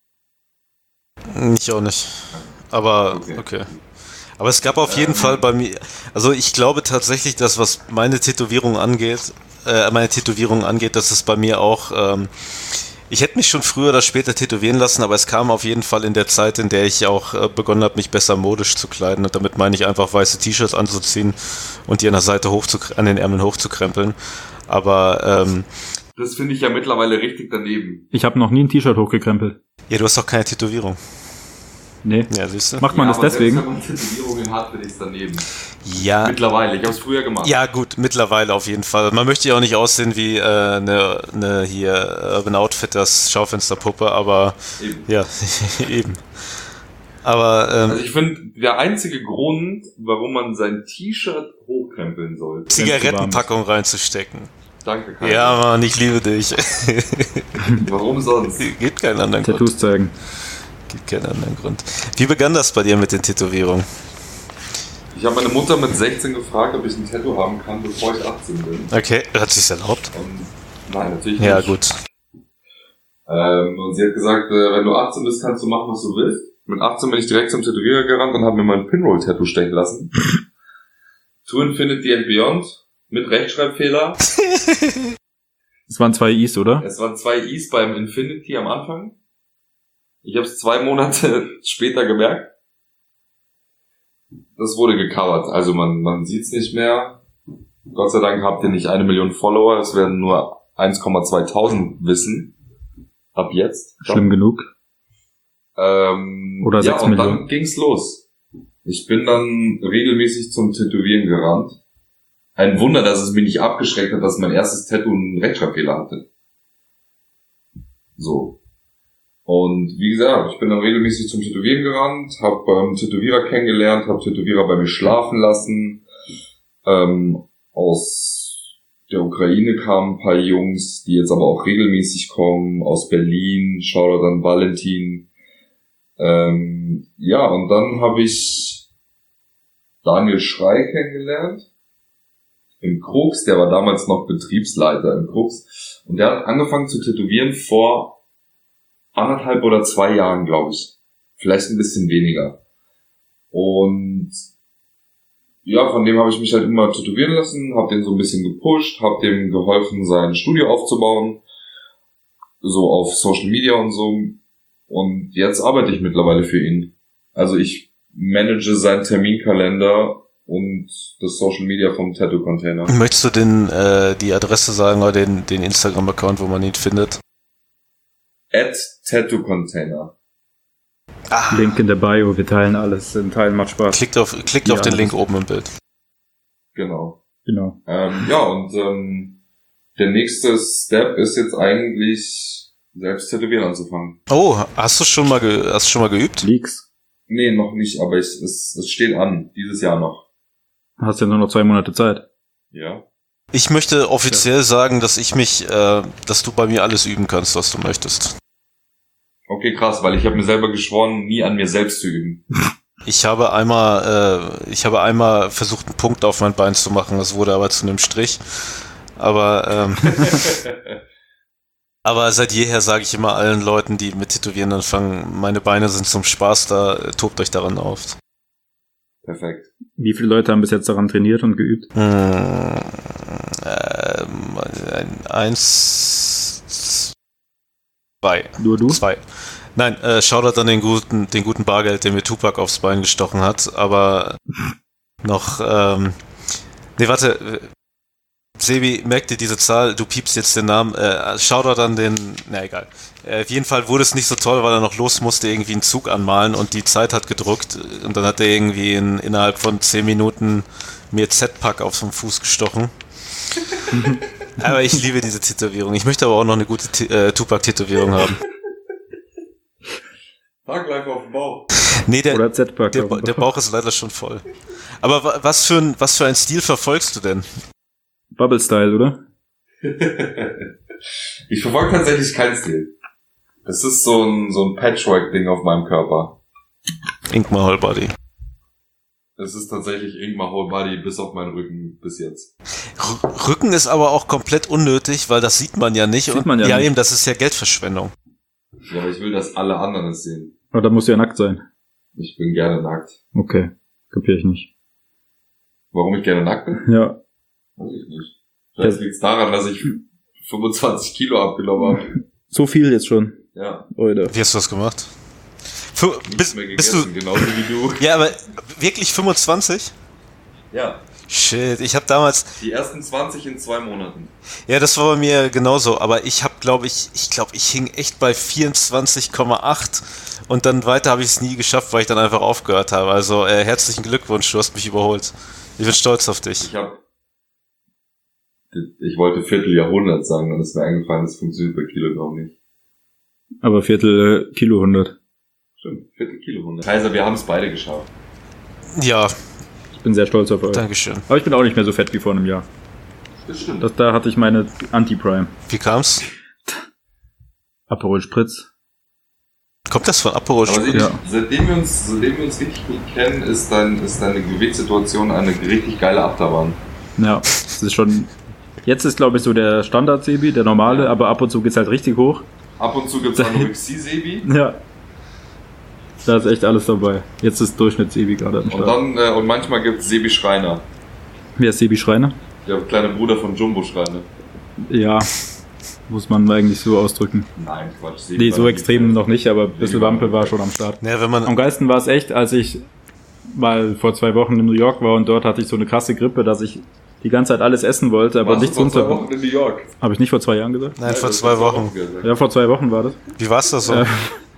Ich auch nicht. Aber, okay. okay. Aber es gab auf jeden Ähm. Fall bei mir, also ich glaube tatsächlich, dass was meine Tätowierung angeht, äh, meine Tätowierung angeht, dass es bei mir auch, ähm, ich hätte mich schon früher oder später tätowieren lassen, aber es kam auf jeden Fall in der Zeit, in der ich auch äh, begonnen habe, mich besser modisch zu kleiden. Und damit meine ich einfach weiße T-Shirts anzuziehen und die an der Seite hoch an den Ärmeln hochzukrempeln. Aber, ähm, Das finde ich ja mittlerweile richtig daneben. Ich habe noch nie ein T-Shirt hochgekrempelt. ja, du hast doch keine Tätowierung. Nee. Ja, siehst du? Macht man ja, das aber deswegen? Selbst wenn man Tätowierungen hat, finde ich es daneben. Ja. Mittlerweile. Ich habe es früher gemacht. Ja, gut, mittlerweile auf jeden Fall. Man möchte ja auch nicht aussehen wie äh, eine, eine hier Urban Outfitters Schaufensterpuppe, aber Eben. ja, eben. Aber ähm, Also ich finde, der einzige Grund, warum man sein T-Shirt hochkrempeln sollte. Zigarettenpackung reinzustecken. Danke, Kai. Ja, Mann, ich liebe dich. Warum sonst? Gibt keinen anderen Tattoos Grund. zeigen. Gibt keinen anderen Grund. Wie begann das bei dir mit den Tätowierungen? Ich habe meine Mutter mit sechzehn gefragt, ob ich ein Tattoo haben kann, bevor ich achtzehn bin. Okay, hat sich's erlaubt? Und nein, natürlich Ja, nicht. gut. Ähm, und sie hat gesagt, äh, wenn du achtzehn bist, kannst du machen, was du willst. Mit achtzehn bin ich direkt zum Tätowierer gerannt und habe mir mein Pinroll-Tattoo stechen lassen. To Infinity and Beyond mit Rechtschreibfehler. Es waren zwei Is, oder? Es waren zwei Is beim Infinity am Anfang. Ich habe es zwei Monate später gemerkt. Das wurde gecovert, also man man sieht's nicht mehr. Gott sei Dank habt ihr nicht eine Million Follower, es werden nur eins Komma zwei tausend wissen. Ab jetzt. Schlimm genug. Ähm, Oder ja, sechs und Millionen. dann ging's los. Ich bin dann regelmäßig zum Tätowieren gerannt. Ein Wunder, dass es mich nicht abgeschreckt hat, dass mein erstes Tattoo einen Rechtschreibfehler hatte. So. Und wie gesagt, ich bin dann regelmäßig zum Tätowieren gerannt, habe beim Tätowierer kennengelernt, habe Tätowierer bei mir schlafen lassen. Ähm, aus der Ukraine kamen ein paar Jungs, die jetzt aber auch regelmäßig kommen, aus Berlin, Shoutout an Valentin. Ähm, ja, und dann habe ich Daniel Schrei kennengelernt. Im Krux, der war damals noch Betriebsleiter im Krux. Und der hat angefangen zu tätowieren vor anderthalb oder zwei Jahren, glaube ich. Vielleicht ein bisschen weniger. Und ja, von dem habe ich mich halt immer tätowieren lassen, habe den so ein bisschen gepusht, habe dem geholfen, sein Studio aufzubauen. So auf Social Media und so. Und jetzt arbeite ich mittlerweile für ihn. Also ich manage seinen Terminkalender und das Social Media vom Tattoo Container. Möchtest du den, äh, die Adresse sagen oder den, den Instagram-Account, wo man ihn findet? At Tattoo Container. Ah, Link in der Bio, wir teilen alles. Ein Teilen macht Spaß. klickt auf, klickt Ja, auf den das- Link oben im Bild. Genau. Genau. Ähm, ja, und ähm, der nächste Step ist jetzt eigentlich selbst tätowieren anzufangen. Oh, hast du schon mal, ge hast du schon mal geübt? Leaks. Nee, noch nicht, aber ich, es, es steht an, dieses Jahr noch. Hast ja nur noch zwei Monate Zeit. Ja. Ich möchte offiziell sagen, dass ich mich, äh, dass du bei mir alles üben kannst, was du möchtest. Okay, krass, weil ich habe mir selber geschworen, nie an mir selbst zu üben. Ich habe einmal, äh, ich habe einmal versucht, einen Punkt auf mein Bein zu machen, das wurde aber zu einem Strich. Aber, ähm, aber seit jeher sage ich immer allen Leuten, die mit Tätowieren anfangen, meine Beine sind zum Spaß da, tobt euch daran auf. Perfekt. Wie viele Leute haben bis jetzt daran trainiert und geübt? Hm, ähm, eins, zwei. Nur du? Zwei. Nein, äh, Shoutout an den guten, den guten Bargeld, der mir Tupac aufs Bein gestochen hat, aber noch, ähm, nee, warte, Sebi, merk dir diese Zahl, du piepst jetzt den Namen, äh, Shoutout an den, na egal. Äh, auf jeden Fall wurde es nicht so toll, weil er noch los musste, irgendwie einen Zug anmalen und die Zeit hat gedruckt und dann hat er irgendwie in, innerhalb von zehn Minuten mir Z-Pack auf so den Fuß gestochen. Aber ich liebe diese Tätowierung. Ich möchte aber auch noch eine gute T- äh, Tupac-Tätowierung haben. Tag live auf dem Bauch. Nee, der, Oder Z-Pack. der, der Bauch ist leider schon voll. Aber wa- was für ein, was für ein Stil verfolgst du denn? Bubble-Style, oder? Ich verfolge tatsächlich keinen Stil. Das ist so ein, so ein Patchwork-Ding auf meinem Körper. Ingmar Whole-Body. Es ist tatsächlich Ingmar Whole-Body bis auf meinen Rücken bis jetzt. R- Rücken ist aber auch komplett unnötig, weil das sieht man ja nicht. Sieht und, man ja ja nicht. eben, das ist ja Geldverschwendung. Ja, aber ich will, dass alle anderen es sehen. Aber da musst du ja nackt sein. Ich bin gerne nackt. Okay, kapier ich nicht. Warum ich gerne nackt bin? Ja, Weiß ich nicht. Vielleicht liegt es daran, dass ich fünfundzwanzig Kilo abgenommen habe. so viel jetzt schon. Ja, Oida. Wie hast du das gemacht? Fü- nichts bist, mehr bist gegessen, du? genauso wie du. Ja, aber wirklich fünfundzwanzig? Ja, Shit, ich habe damals, die ersten zwanzig in zwei Monaten. ja, das war bei mir genauso, aber ich habe, glaube ich, ich glaube, ich hing echt bei vierundzwanzig Komma acht und dann weiter habe ich es nie geschafft, weil ich dann einfach aufgehört habe. Also äh, herzlichen Glückwunsch, du hast mich überholt. Ich bin stolz auf dich. Ich habe, ich wollte Vierteljahrhundert sagen, dann ist mir eingefallen, das funktioniert bei Kilogramm nicht. Aber Viertel äh, Kilo hundert. Stimmt, Viertelkilohundert. Kaiser, wir haben es beide geschafft. Ja, Ich bin sehr stolz auf euch. Dankeschön. Aber ich bin auch nicht mehr so fett wie vor einem Jahr. Das stimmt. Das, da hatte ich meine Anti-Prime. Wie kam's? Aperol Spritz. Kommt das von Aperol Aber Spritz? seitdem, Ja. seitdem wir uns, seitdem wir uns richtig gut kennen, ist dein, ist deine Gewichtssituation eine richtig geile Achterbahn. Ja, das ist schon... Jetzt ist, glaube ich, so der Standard-Sebi, der normale, aber ab und zu geht's halt richtig hoch. Ab und zu gibt's Anorexie-Sebi. Ja. Da ist echt alles dabei. Jetzt ist Durchschnitts-Sebi gerade am Und Start. dann, äh, und manchmal gibt's Sebi Schreiner. Wer ist Sebi Schreiner? Der kleine Bruder von Jumbo Schreiner. Ja, muss man eigentlich so ausdrücken. Nein, Quatsch. Sebi Nee, war so nicht extrem fest. noch nicht, aber ein bisschen Wampe war schon am Start. Naja, wenn man, Am geilsten war es echt, als ich mal vor zwei Wochen in New York war und dort hatte ich so eine krasse Grippe, dass ich die ganze Zeit alles essen wollte, aber Warst nichts du vor zwei runter. Wochen in New York? Habe ich nicht vor zwei Jahren gesagt? nein, vor das zwei hast du Wochen. auch gesagt. Ja, vor zwei Wochen war das. Wie war's das so? Äh,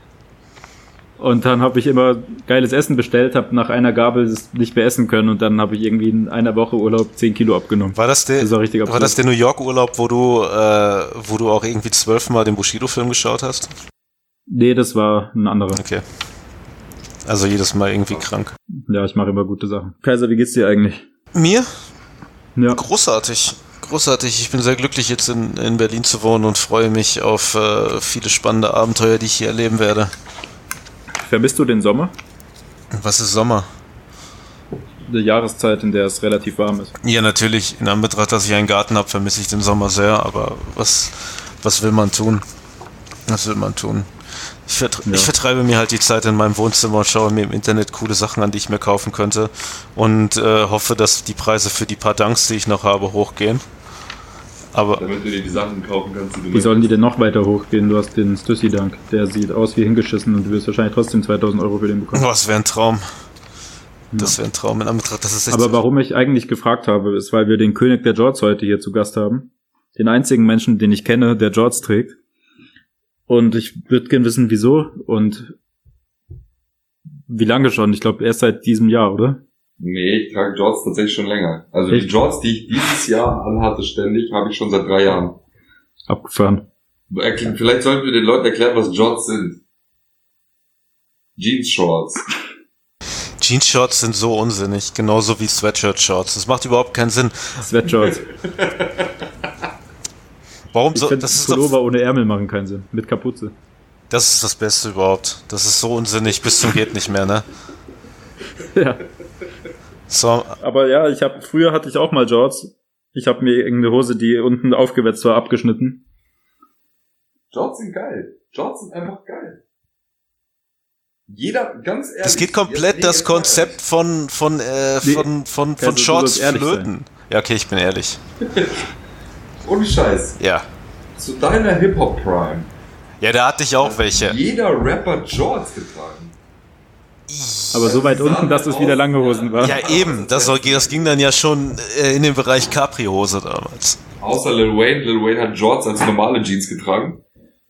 Und dann habe ich immer geiles Essen bestellt, habe nach einer Gabel es nicht mehr essen können und dann habe ich irgendwie in einer Woche Urlaub zehn Kilo abgenommen. War das der, Das ist auch richtig war absurd. das der New York Urlaub, wo du, äh, wo du auch irgendwie zwölfmal den Bushido-Film geschaut hast? Nee, das war ein anderer. Okay. Also jedes Mal irgendwie krank. Ja, ich mache immer gute Sachen. Kaiser, wie geht's dir eigentlich? Mir? Ja. Großartig. Großartig. Ich bin sehr glücklich, jetzt in, in Berlin zu wohnen und freue mich auf äh, viele spannende Abenteuer, die ich hier erleben werde. Vermisst du den Sommer? Was ist Sommer? Die Jahreszeit, in der es relativ warm ist. Ja, natürlich. In Anbetracht, dass ich einen Garten habe, vermisse ich den Sommer sehr. Aber was, was will man tun? Was will man tun? Ich, vertre- Ja. ich vertreibe mir halt die Zeit in meinem Wohnzimmer und schaue mir im Internet coole Sachen an, die ich mir kaufen könnte. Und äh, hoffe, dass die Preise für die paar Dunks, die ich noch habe, hochgehen. Aber Damit du dir die Sachen kaufen kannst, die du Wie sollen die denn noch weiter hochgehen? Du hast den Stussy-Dunk, der sieht aus wie hingeschissen und du wirst wahrscheinlich trotzdem zweitausend Euro für den bekommen. oh, das wäre ein Traum. Das wäre ein Traum in Anbetracht, das ist echt Aber warum ich eigentlich gefragt habe, ist, weil wir den König der Jorts heute hier zu Gast haben. Den einzigen Menschen, den ich kenne, der Jorts trägt. Und ich würde gerne wissen, wieso und wie lange schon. Ich glaube, erst seit diesem Jahr, oder? Nee, ich trage Jorts tatsächlich schon länger. Also Echt? die Jorts, die ich dieses Jahr anhatte ständig, habe ich schon seit drei Jahren. Abgefahren. Erkl- Vielleicht sollten wir den Leuten erklären, was Jorts sind. Jeans-Shorts. Jeans-Shorts sind so unsinnig, genauso wie Sweatshirt-Shorts. Das macht überhaupt keinen Sinn. Sweatshorts. Warum Ich so? finde, Das ist doch, Pullover ohne Ärmel machen keinen Sinn. Mit Kapuze. Das ist das Beste überhaupt. Das ist so unsinnig bis zum geht nicht mehr, ne? Ja. So. Aber ja, ich habe früher hatte ich auch mal Jorts. Ich habe mir irgendeine Hose, die unten aufgewetzt war, abgeschnitten. Jorts sind geil. Jorts sind einfach geil. Jeder, ganz ehrlich. Es geht komplett jetzt, das Konzept von von äh, nee, von von von also, Shorts flöten. Sein. Ja, okay, ich bin ehrlich. Ohne Scheiß. Ja. Zu deiner Hip-Hop-Prime. Ja, da hatte ich auch welche. Jeder Rapper Jorts getragen. Aber so weit unten, dass es wieder lange Hosen waren. Ja, eben. Das, soll, das ging dann ja schon äh, in den Bereich Capri-Hose damals. Außer Lil Wayne. Lil Wayne hat Jorts als normale Jeans getragen.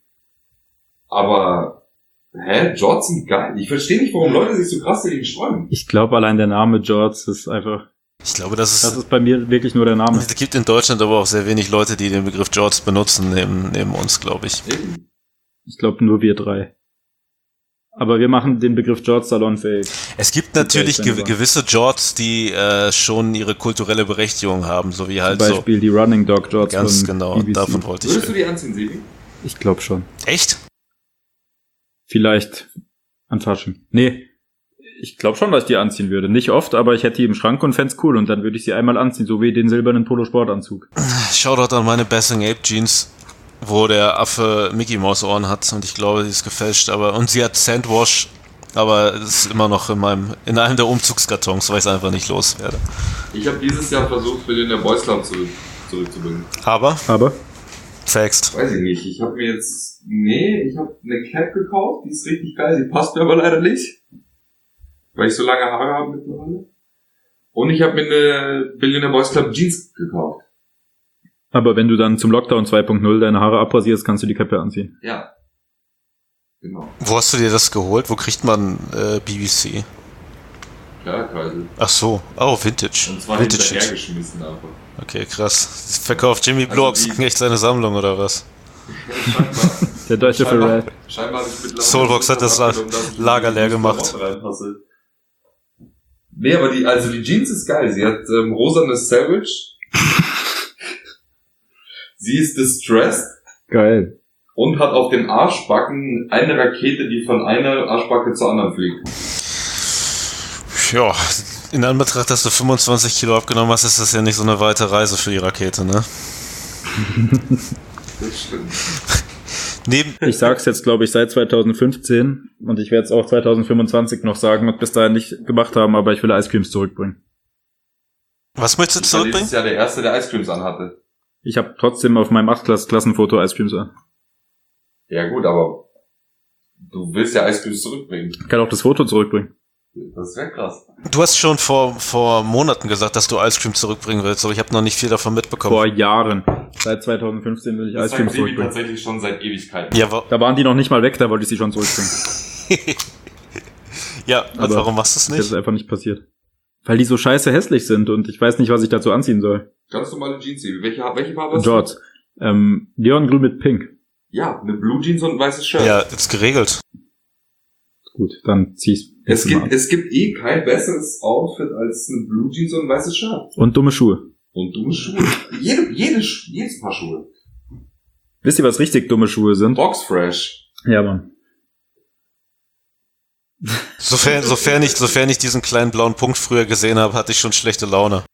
Aber, hä? Jorts sind geil. Ich verstehe nicht, warum Leute sich so krass dagegen sträuben. Ich glaube, allein der Name Jorts ist einfach... Ich glaube, das ist... Das ist bei mir wirklich nur der Name. Es gibt in Deutschland aber auch sehr wenig Leute, die den Begriff Jorts benutzen, neben, neben uns, glaube ich. Eben. Ich glaube, nur wir drei. Aber wir machen den Begriff Jorts salonfähig. Es gibt natürlich ge- gewisse Jorts, die äh, schon ihre kulturelle Berechtigung haben, so wie halt Zum Beispiel so die Running Dog Jorts. Ganz genau, B B C. davon wollte ich. Würdest du die anziehen, Sebi? Ich glaube schon. Echt? Vielleicht an Fasching. Nee, ich glaube schon, dass ich die anziehen würde. Nicht oft, aber ich hätte die im Schrank und fänd's cool. Und dann würde ich sie einmal anziehen, so wie den silbernen Polo-Sportanzug. Shoutout an meine Basing Ape Jeans, wo der Affe Mickey Mouse Ohren hat. Und ich glaube, die ist gefälscht. Aber und sie hat Sandwash, aber es ist immer noch in meinem in einem der Umzugskartons, weil ich es einfach nicht loswerde. Ich habe dieses Jahr versucht, für den der Boys Club zurück, zurückzubringen. Aber? Aber? Fängst. Weiß ich nicht. Ich habe mir jetzt... Nee, ich habe eine Cap gekauft. Die ist richtig geil. Sie passt mir aber leider nicht. Weil ich so lange Haare habe mittlerweile. Und ich habe mir eine Billionaire Boys Club Jeans gekauft. Aber wenn du dann zum Lockdown zwei Punkt null deine Haare abrasierst, kannst du die Kappe anziehen. Ja. Genau. Wo hast du dir das geholt? Wo kriegt man äh, B B C? Ja, Kreisel. Ach so. Oh, Vintage. Und zwar Vintage hinterhergeschmissen einfach. Okay, krass. Verkauft Jimmy Also Blocks die- echt seine Sammlung oder was? Scheinbar, Der deutsche für scheinbar, Rap. scheinbar habe ich mittlerweile Soulbox hat das abgenommen, dass ich Lager in die leer gemacht. Klamotten reinpasse. Nee, aber die, also die Jeans ist geil. Sie hat ähm, rosanes Savage. Sie ist distressed Geil. und hat auf den Arschbacken eine Rakete, die von einer Arschbacke zur anderen fliegt. Ja, in Anbetracht, dass du fünfundzwanzig Kilo abgenommen hast, ist das ja nicht so eine weite Reise für die Rakete, ne? Das stimmt. Neben, Ich sag's jetzt, glaube ich, seit zwanzig fünfzehn und ich werde es auch zwanzig fünfundzwanzig noch sagen und bis dahin nicht gemacht haben, aber ich will Ice Creams zurückbringen. was möchtest du Ich war zurückbringen? dieses Jahr der Erste, der Ice Creams anhatte. Ich habe trotzdem auf meinem acht-Klassenfoto Ice Creams an. Ja gut, aber du willst ja Ice Creams zurückbringen. Ich kann auch das Foto zurückbringen. Das wäre krass. Du hast schon vor, vor Monaten gesagt, dass du Ice Cream zurückbringen willst, aber ich habe noch nicht viel davon mitbekommen. Vor Jahren. Seit zwanzig fünfzehn will ich Das Ice sagt Creams Sebi zurückbringen. tatsächlich schon seit Ewigkeiten. Ja, wa- Da waren die noch nicht mal weg, da wollte ich sie schon zurückbringen. ja und Aber warum machst du es Das ist nicht? einfach nicht passiert. Weil die so scheiße hässlich sind und ich weiß nicht, was ich dazu anziehen soll. Ganz normale Jeans, Sebi. Welche, welche Farbe hast du? George. Ähm, Neongrün mit Pink. Ja, eine Blue Jeans und ein weißes Shirt. Ja, ist geregelt. Gut, dann zieh's. Es nächstes Mal gibt, an. es gibt eh kein besseres Outfit als eine Blue Jeans und ein weißes Shirt. Und dumme Schuhe. Und dumme Schuhe. Jede, jede, Sch- jedes Paar Schuhe. Wisst ihr, was richtig dumme Schuhe sind? Box Fresh. Ja, Mann. Sofern, sofern, ich, sofern ich diesen kleinen blauen Punkt früher gesehen habe, hatte ich schon schlechte Laune.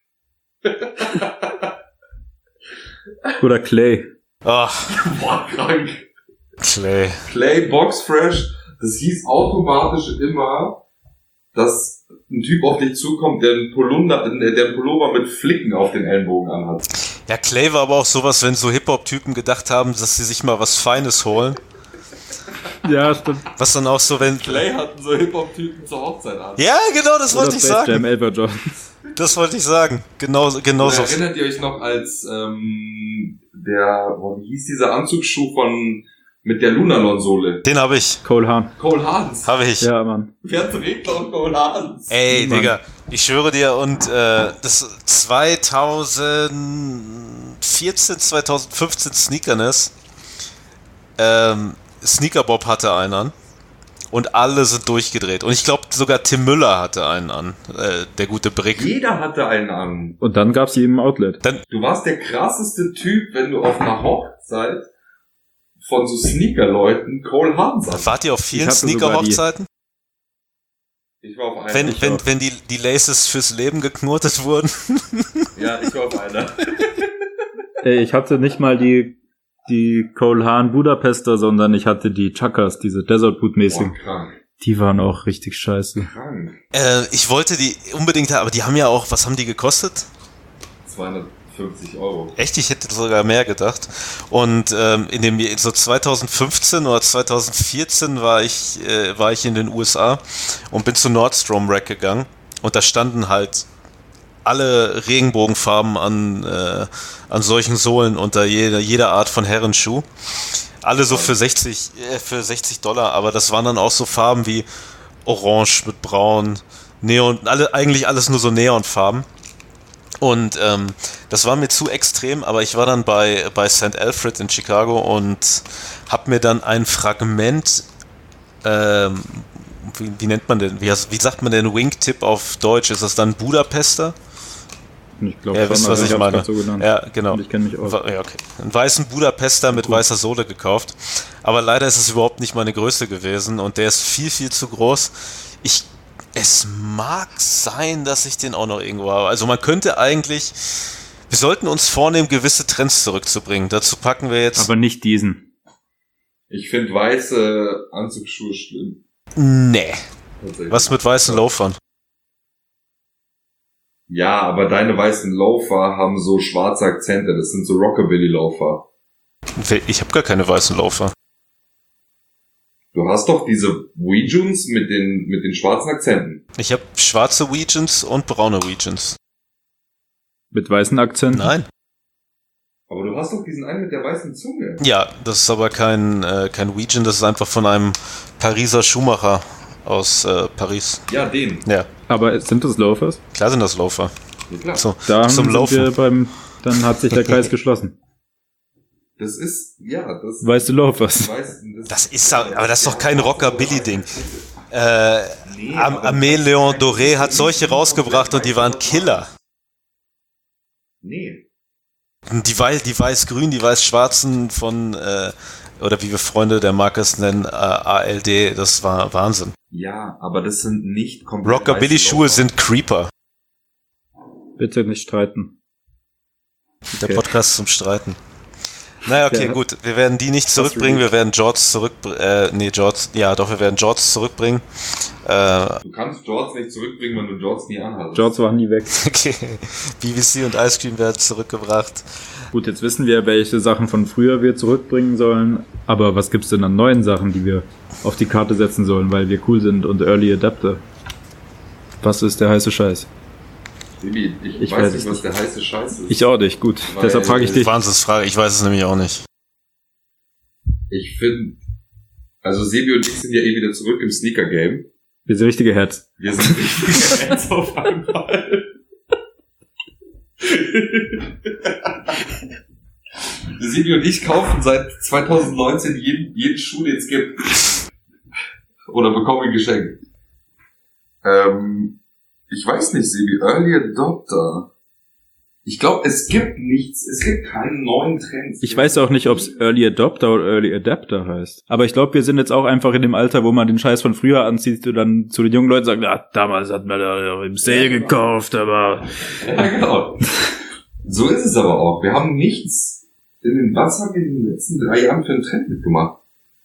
Oder Clay. Ach, Boah, krank. Clay. Clay Box Fresh. Das hieß automatisch immer, dass ein Typ auf dich zukommt, der einen Pullover, der einen Pullover mit Flicken auf den Ellenbogen anhat. Ja, Clay war aber auch sowas, wenn so Hip-Hop-Typen gedacht haben, dass sie sich mal was Feines holen. Ja, stimmt. Was dann auch so, wenn... Clay hatten so Hip-Hop-Typen zur Hochzeit an. Ja, genau, das wollte Oder ich Space sagen. Jam, Elber Jones. Das wollte ich sagen. Genau, genau Oder so. erinnert ihr euch noch, als ähm, der, oh, wie hieß dieser Anzugsschuh von mit der Lunalon-Sohle? Den habe ich. Cole Haan. Cole Haans. Habe ich. Ja, Mann. Wer trägt noch Cole Haans? Ey, Mann. Digga, ich schwöre dir, und äh, das zwanzig vierzehn, zwanzig fünfzehn Sneakerness, ähm, Sneaker Bob hatte einen an und alle sind durchgedreht. Und ich glaube, sogar Tim Müller hatte einen an, äh, der gute Brick. Jeder hatte einen an. Und dann gab's sie im Outlet. Du warst der krasseste Typ, wenn du auf einer Hochzeit von so Sneaker-Leuten Cole Haan an. Wart ihr auf vielen Sneaker-Hochzeiten? Ich war auf einer. Wenn, ich wenn, auf. wenn die, die Laces fürs Leben geknotet wurden. Ja, ich war auf einer. Ey, ich hatte nicht mal die, die Cole Haan Budapester, sondern ich hatte die Chakas, diese Desert Boot mäßigen. Boah, krank. Die waren auch richtig scheiße. Krank. Äh, ich wollte die unbedingt, aber die haben ja auch, was haben die gekostet? zweihundertfünfzig Euro. Echt? Ich hätte sogar mehr gedacht. Und ähm, in dem so zwanzig fünfzehn oder zwanzig vierzehn war ich äh, war ich in den U S A und bin zu Nordstrom Rack gegangen und da standen halt alle Regenbogenfarben an äh, an solchen Sohlen unter jeder jeder Art von Herrenschuh. Alle so für sechzig äh, für sechzig Dollar, aber das waren dann auch so Farben wie Orange mit Braun, Neon, alle eigentlich alles nur so Neonfarben. Und ähm, das war mir zu extrem, aber ich war dann bei, bei Saint Alfred in Chicago und habe mir dann ein Fragment, ähm, wie, wie nennt man denn, wie, wie sagt man denn Wingtip auf Deutsch? Ist das dann Budapester? Ich glaube, ja, wisst was ich, ich meine. So genannt. Ja, genau. Und ich kenne mich auch. Ja, okay. Einen weißen Budapester mit weißer Sohle gekauft. Aber leider ist es überhaupt nicht meine Größe gewesen und der ist viel, viel zu groß. Ich Es mag sein, dass ich den auch noch irgendwo habe. Also man könnte eigentlich, wir sollten uns vornehmen, gewisse Trends zurückzubringen. Dazu packen wir jetzt... Aber nicht diesen. Ich finde weiße Anzugsschuhe schlimm. Nee. Was mit weißen Loafern? Ja, aber deine weißen Loafer haben so schwarze Akzente. Das sind so Rockabilly-Loafer. Ich habe gar keine weißen Loafer. Du hast doch diese Weejuns mit den, mit den schwarzen Akzenten. Ich habe schwarze Weejuns und braune Weejuns. Mit weißen Akzenten? Nein. Aber du hast doch diesen einen mit der weißen Zunge. Ja, das ist aber kein, äh, kein Weejuns, das ist einfach von einem Pariser Schuhmacher aus äh, Paris. Ja, den. Ja. Aber sind das Loafers? Klar sind das Loafer. Ja, klar. So, Da zum sind Laufen. wir beim, dann hat sich der Kreis geschlossen. Das ist, ja, das... Weißt du Loafers? Weiß, das, Das ist aber das ist doch kein Rockabilly-Ding. Äh, Nee, Am aber- Amé Leon Doré hat solche rausgebracht und die waren Killer. Nee. Die, Wei die weiß-grün, die weiß-schwarzen von, äh, oder wie wir Freunde der Marke es nennen, äh, A L D, das war Wahnsinn. Ja, aber das sind nicht komplett Rockabilly-Schuhe weiße sind Creeper. Bitte nicht streiten. Der Okay. Podcast zum Streiten. Naja, okay, Ja. gut. Wir werden die nicht zurückbringen. Wir werden George zurückbringen. Äh, nee, George. Ja, doch, wir werden George zurückbringen. Äh, Du kannst Jorts nicht zurückbringen, wenn du Jorts nie anhast. Jorts waren nie weg. okay. B B C und Ice Cream werden zurückgebracht. Gut, jetzt wissen wir, welche Sachen von früher wir zurückbringen sollen. Aber was gibt's denn an neuen Sachen, die wir auf die Karte setzen sollen, weil wir cool sind und Early Adapter? Was ist der heiße Scheiß? Baby, ich, Ich weiß weiß nicht, es was der heiße Scheiß ist. Ich auch nicht, gut. Weil- Deshalb frage ich dich. Wahnsinnsfrage. Ich weiß es nämlich auch nicht. Ich finde, also Sebi und ich sind ja eh wieder zurück im Sneaker-Game. Wir sind richtige Herz. Wir sind richtige Fans auf einmal. Sebi und ich kaufen seit zwanzig neunzehn jeden, jeden Schuh, den es gibt. Oder bekommen ihn geschenkt. Ähm, ich weiß nicht, Sebi, Early Adopter. Ich glaube, es gibt nichts, es gibt keinen neuen Trends. Ich weiß auch nicht, ob es Early Adopter oder Early Adapter heißt. Aber ich glaube, wir sind jetzt auch einfach in dem Alter, wo man den Scheiß von früher anzieht und dann zu den jungen Leuten sagt, ja, damals hat man da im Sale gekauft, aber... Ja, genau. So ist es aber auch. Wir haben nichts in den, was haben wir in den letzten drei Jahren für einen Trend mitgemacht?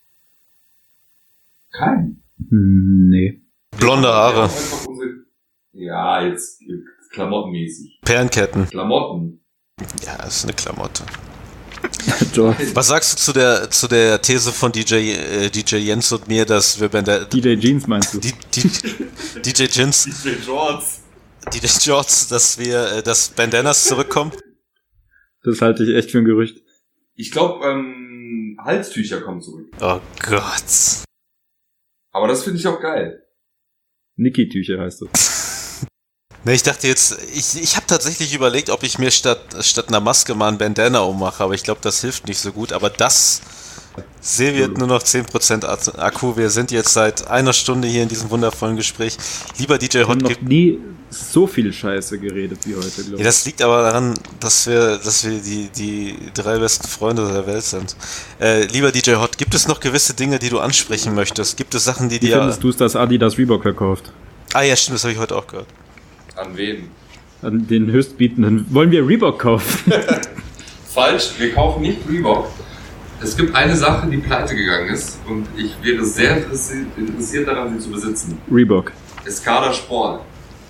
Kein. Hm, nee. Blonde Wir Haare. haben einfach unsere, ja, jetzt klamottenmäßig. Perlenketten. Klamotten. Ja, das ist eine Klamotte. George. Was sagst du zu der zu der These von D J äh, D J Jens und mir, dass wir bei der D J Jeans meinst du? D D D J Jens, D J Jorts. D J Jorts, dass wir äh, dass Bandanas zurückkommen? Das halte ich echt für ein Gerücht. Ich glaube, ähm, Halstücher kommen zurück. Oh Gott. Aber das finde ich auch geil. Niki-Tücher heißt das. Ne, ich dachte jetzt, ich, ich habe tatsächlich überlegt, ob ich mir statt, statt einer Maske mal ein Bandana ummache, aber ich glaube, das hilft nicht so gut. Aber das Sebi hat nur noch zehn Prozent Akku. Wir sind jetzt seit einer Stunde hier in diesem wundervollen Gespräch. Lieber D J Wir haben Hot, noch gib- nie so viel Scheiße geredet wie heute, glaube ja, ich. das liegt aber daran, dass wir, dass wir die, die drei besten Freunde der Welt sind. Äh, lieber D J Hot, gibt es noch gewisse Dinge, die du ansprechen möchtest? Gibt es Sachen, die Wie dir... findest du es, dass Adidas Reebok verkauft? Ah ja, stimmt, das habe ich heute auch gehört. An wen? An den Höchstbietenden. Wollen wir Reebok kaufen? Falsch, wir kaufen nicht Reebok. Es gibt eine Sache, die pleite gegangen ist und ich wäre sehr interessiert, interessiert daran, sie zu besitzen. Reebok. Escada Sport.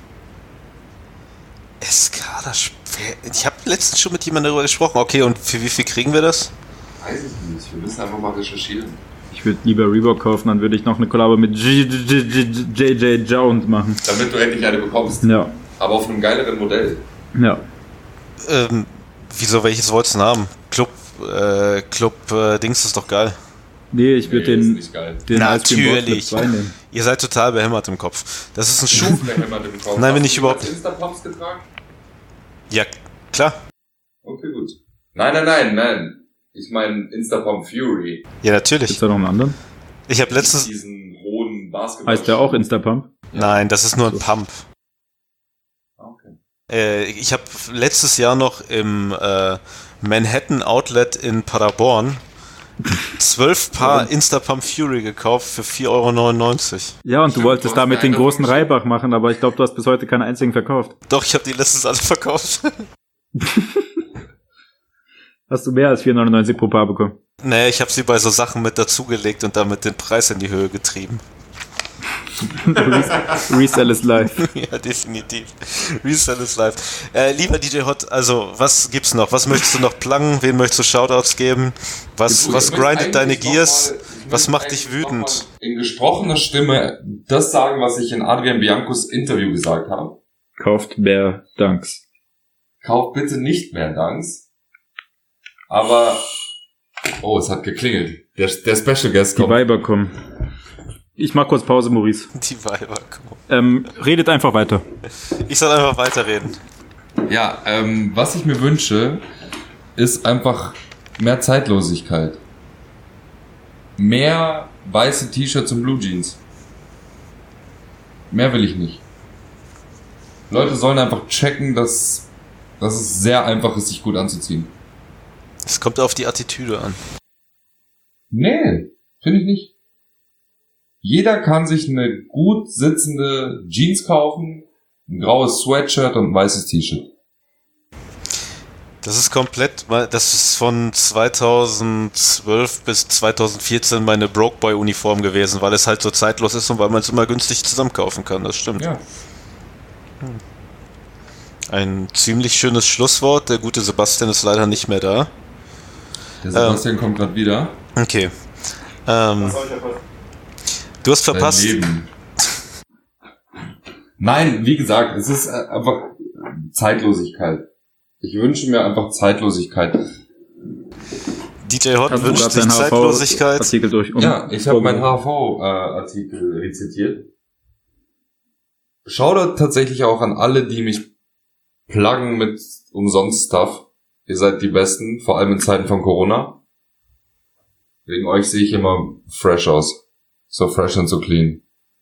Escada, ich habe letztens schon mit jemandem darüber gesprochen. Okay, und für wie viel kriegen wir das? Weiß ich nicht, wir müssen einfach mal recherchieren. Ich würde lieber Reebok kaufen, dann würde ich noch eine Kollabo mit J J Jones machen. Damit du endlich eine bekommst. Ja. Aber auf einem geileren Modell. Ja. Ähm, wieso, welches wolltest du denn haben? Club, äh, Club, äh, Dings ist doch geil. Nee, ich würde Nee, ist den, nicht geil. den Ice Cream Board Natürlich. Clip zwei nehmen. Ihr seid total behämmert im Kopf. Das ist ein Schuh. Ist behämmert im Kopf. Nein, wenn Hast ich du überhaupt- als Instapumps getragen? Ja, klar. Okay, gut. Nein, nein, nein, nein. Ich meine Instapump Fury. Ja, natürlich. Gibt's da noch einen anderen? Ich habe letztens... Diesen hohen Basketball. Heißt der auch Instapump? Nein, das ist nur ein Pump. Okay. Äh, ich habe letztes Jahr noch im äh, Manhattan Outlet in Paderborn zwölf Paar Instapump Fury gekauft für vier Euro neunundneunzig. Ja, und du Stimmt, wolltest du hast damit den einen großen davon Reibach machen, aber ich glaube, du hast bis heute keinen einzigen verkauft. Doch, ich habe die letztens alle verkauft. Hast du mehr als vier neunundneunzig pro Paar bekommen? Nee, ich habe sie bei so Sachen mit dazugelegt und damit den Preis in die Höhe getrieben. Resell is live. Ja, definitiv. Resell is live. Äh, lieber D J Hot, also, was gibt's noch? Was möchtest du noch pluggen? Wen möchtest du Shoutouts geben? Was, Ich was möchte grindet deine eigentlich noch Gears? mal- ich Was möchte macht dich eigentlich noch wütend? mal In gesprochener Stimme das sagen, was ich in Adrian Biancos Interview gesagt habe. Kauft Bear Dunks. Kauft bitte nicht mehr Dunks. Aber, oh, es hat geklingelt. Der, der Special Guest Die kommt. Weiber kommen. Ich mach kurz Pause, Maurice. Die Weiber, komm. Ähm, redet einfach weiter. Ich soll einfach weiterreden. Ja, ähm, was ich mir wünsche, ist einfach mehr Zeitlosigkeit. Mehr weiße T-Shirts und Blue Jeans. Mehr will ich nicht. Leute sollen einfach checken, dass, dass es sehr einfach ist, sich gut anzuziehen. Es kommt auf die Attitüde an. Nee, finde ich nicht. Jeder kann sich eine gut sitzende Jeans kaufen, ein graues Sweatshirt und ein weißes T-Shirt. Das ist komplett, das ist von zweitausendzwölf bis zweitausendvierzehn meine Broke Boy Uniform gewesen, weil es halt so zeitlos ist und weil man es immer günstig zusammenkaufen kann, das stimmt. Ja. Ein ziemlich schönes Schlusswort, der gute Sebastian ist leider nicht mehr da. Der Sebastian ähm, kommt gerade wieder. Okay. Ähm, du hast verpasst. Dein Leben. Nein, wie gesagt, es ist einfach Zeitlosigkeit. Ich wünsche mir einfach Zeitlosigkeit. D J Hot Hast du wünscht grad sich deinen H V Zeitlosigkeit. Artikel durch. Um Ja, ich habe meinen H V-Artikel rezitiert. Shoutout tatsächlich auch an alle, die mich pluggen mit umsonst Stuff. Ihr seid die Besten, vor allem in Zeiten von Corona. Wegen euch sehe ich immer fresh aus. So fresh und so clean.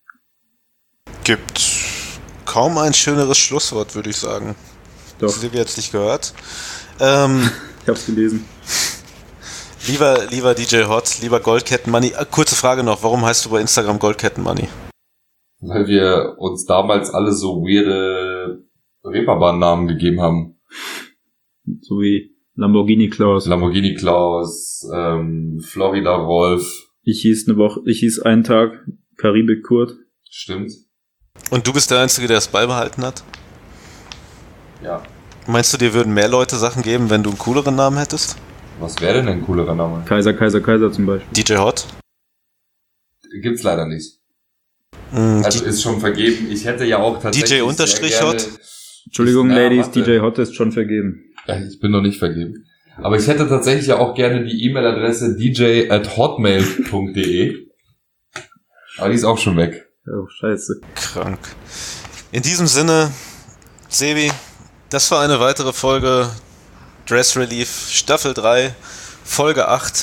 Gibt kaum ein schöneres Schlusswort, würde ich sagen. Doch. Silvia hat's nicht gehört. Ähm, Ich hab's gelesen. lieber, lieber D J Hot, lieber Goldketten Money. Äh, kurze Frage noch, warum heißt du bei Instagram Goldketten Money? Weil wir uns damals alle so weirde Reeperbahn-Namen gegeben haben. So wie Lamborghini Klaus. Lamborghini Klaus, ähm, Florida Rolf. Ich hieß eine Woche, ich hieß einen Tag Karibik Kurt. Stimmt. Und du bist der Einzige, der es beibehalten hat? Ja. Meinst du, dir würden mehr Leute Sachen geben, wenn du einen cooleren Namen hättest? Was wäre denn ein coolerer Name? Kaiser, Kaiser, Kaiser zum Beispiel. D J Hot? Gibt's leider nicht. Mm, Also ist schon vergeben. Ich hätte ja auch tatsächlich D J Unterstrich sehr gerne- Hot? Entschuldigung, Ich- na, Ladies, warte. D J Hot ist schon vergeben. Ja, ich bin noch nicht vergeben. Aber ich hätte tatsächlich ja auch gerne die E-Mail-Adresse d j at hotmail punkt d e. Aber die ist auch schon weg. Oh, scheiße. Krank. In diesem Sinne, Sebi, das war eine weitere Folge Dress Relief Staffel drei, Folge acht.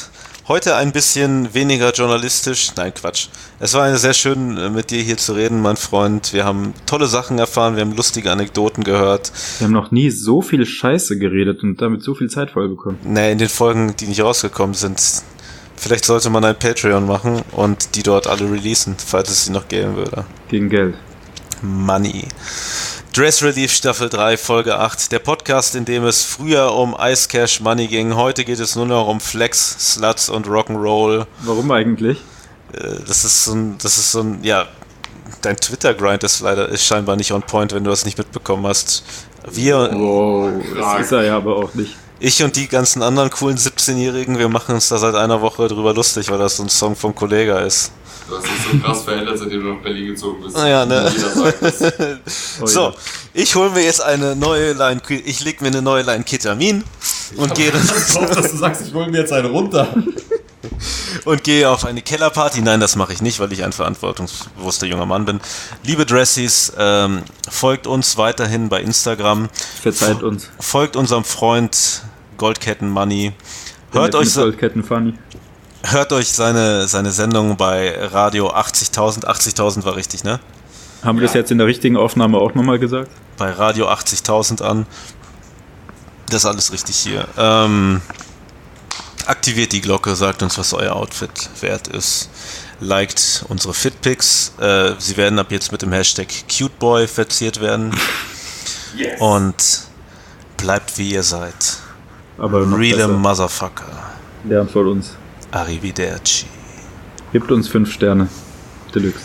Heute ein bisschen weniger journalistisch. Nein, Quatsch. Es war sehr schön, mit dir hier zu reden, mein Freund. Wir haben tolle Sachen erfahren, wir haben lustige Anekdoten gehört. Wir haben noch nie so viel Scheiße geredet und damit so viel Zeit voll bekommen. Nee, in den Folgen, die nicht rausgekommen sind. Vielleicht sollte man ein Patreon machen und die dort alle releasen, falls es sie noch geben würde. Gegen Geld. Money. Dress Relief Staffel drei, Folge acht. Der Podcast, in dem es früher um Ice Cash Money ging. Heute geht es nur noch um Flex, Sluts und Rock'n'Roll. Warum eigentlich? Das ist so ein, das ist so ein, ja, dein Twitter-Grind ist leider, ist scheinbar nicht on point, wenn du das nicht mitbekommen hast. Wir... Wow, das ist er ja aber auch nicht. Ich und die ganzen anderen coolen siebzehnjährigen, wir machen uns da seit einer Woche drüber lustig, weil das so ein Song vom Kollega ist. Du hast dich so krass verändert, seitdem du nach Berlin gezogen bist. Ja, ne? Jeder sagt das. Oh, so, ja. Ich hole mir jetzt eine neue Line, ich leg mir eine neue Line Ketamin und gehe dann... Ich hoffe, dass du sagst, ich hole mir jetzt eine runter. Und gehe auf eine Kellerparty. Nein, das mache ich nicht, weil ich ein verantwortungsbewusster junger Mann bin. Liebe Dressies, ähm, folgt uns weiterhin bei Instagram. Verzeiht uns. Folgt unserem Freund Goldketten Money. Hört euch, Goldketten Funny. Hört euch seine, seine Sendung bei Radio achtzigtausend. achtzigtausend war richtig, ne? Haben wir ja. das jetzt in der richtigen Aufnahme auch nochmal gesagt? Bei Radio achtzigtausend an. Das ist alles richtig hier. Ähm, aktiviert die Glocke, sagt uns, was euer Outfit wert ist. Liked unsere Fitpics. Äh, sie werden ab jetzt mit dem Hashtag Cuteboy verziert werden. Yes. Und bleibt wie ihr seid. Aber Real Motherfucker. Lernt von uns. Arrivederci. Gebt uns fünf Sterne. Deluxe.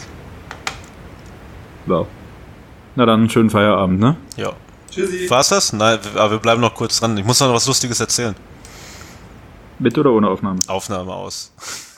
Wow. Na dann, schönen Feierabend, ne? Ja. Tschüssi. War's das? Nein, aber wir bleiben noch kurz dran. Ich muss noch was Lustiges erzählen. Mit oder ohne Aufnahme? Aufnahme aus.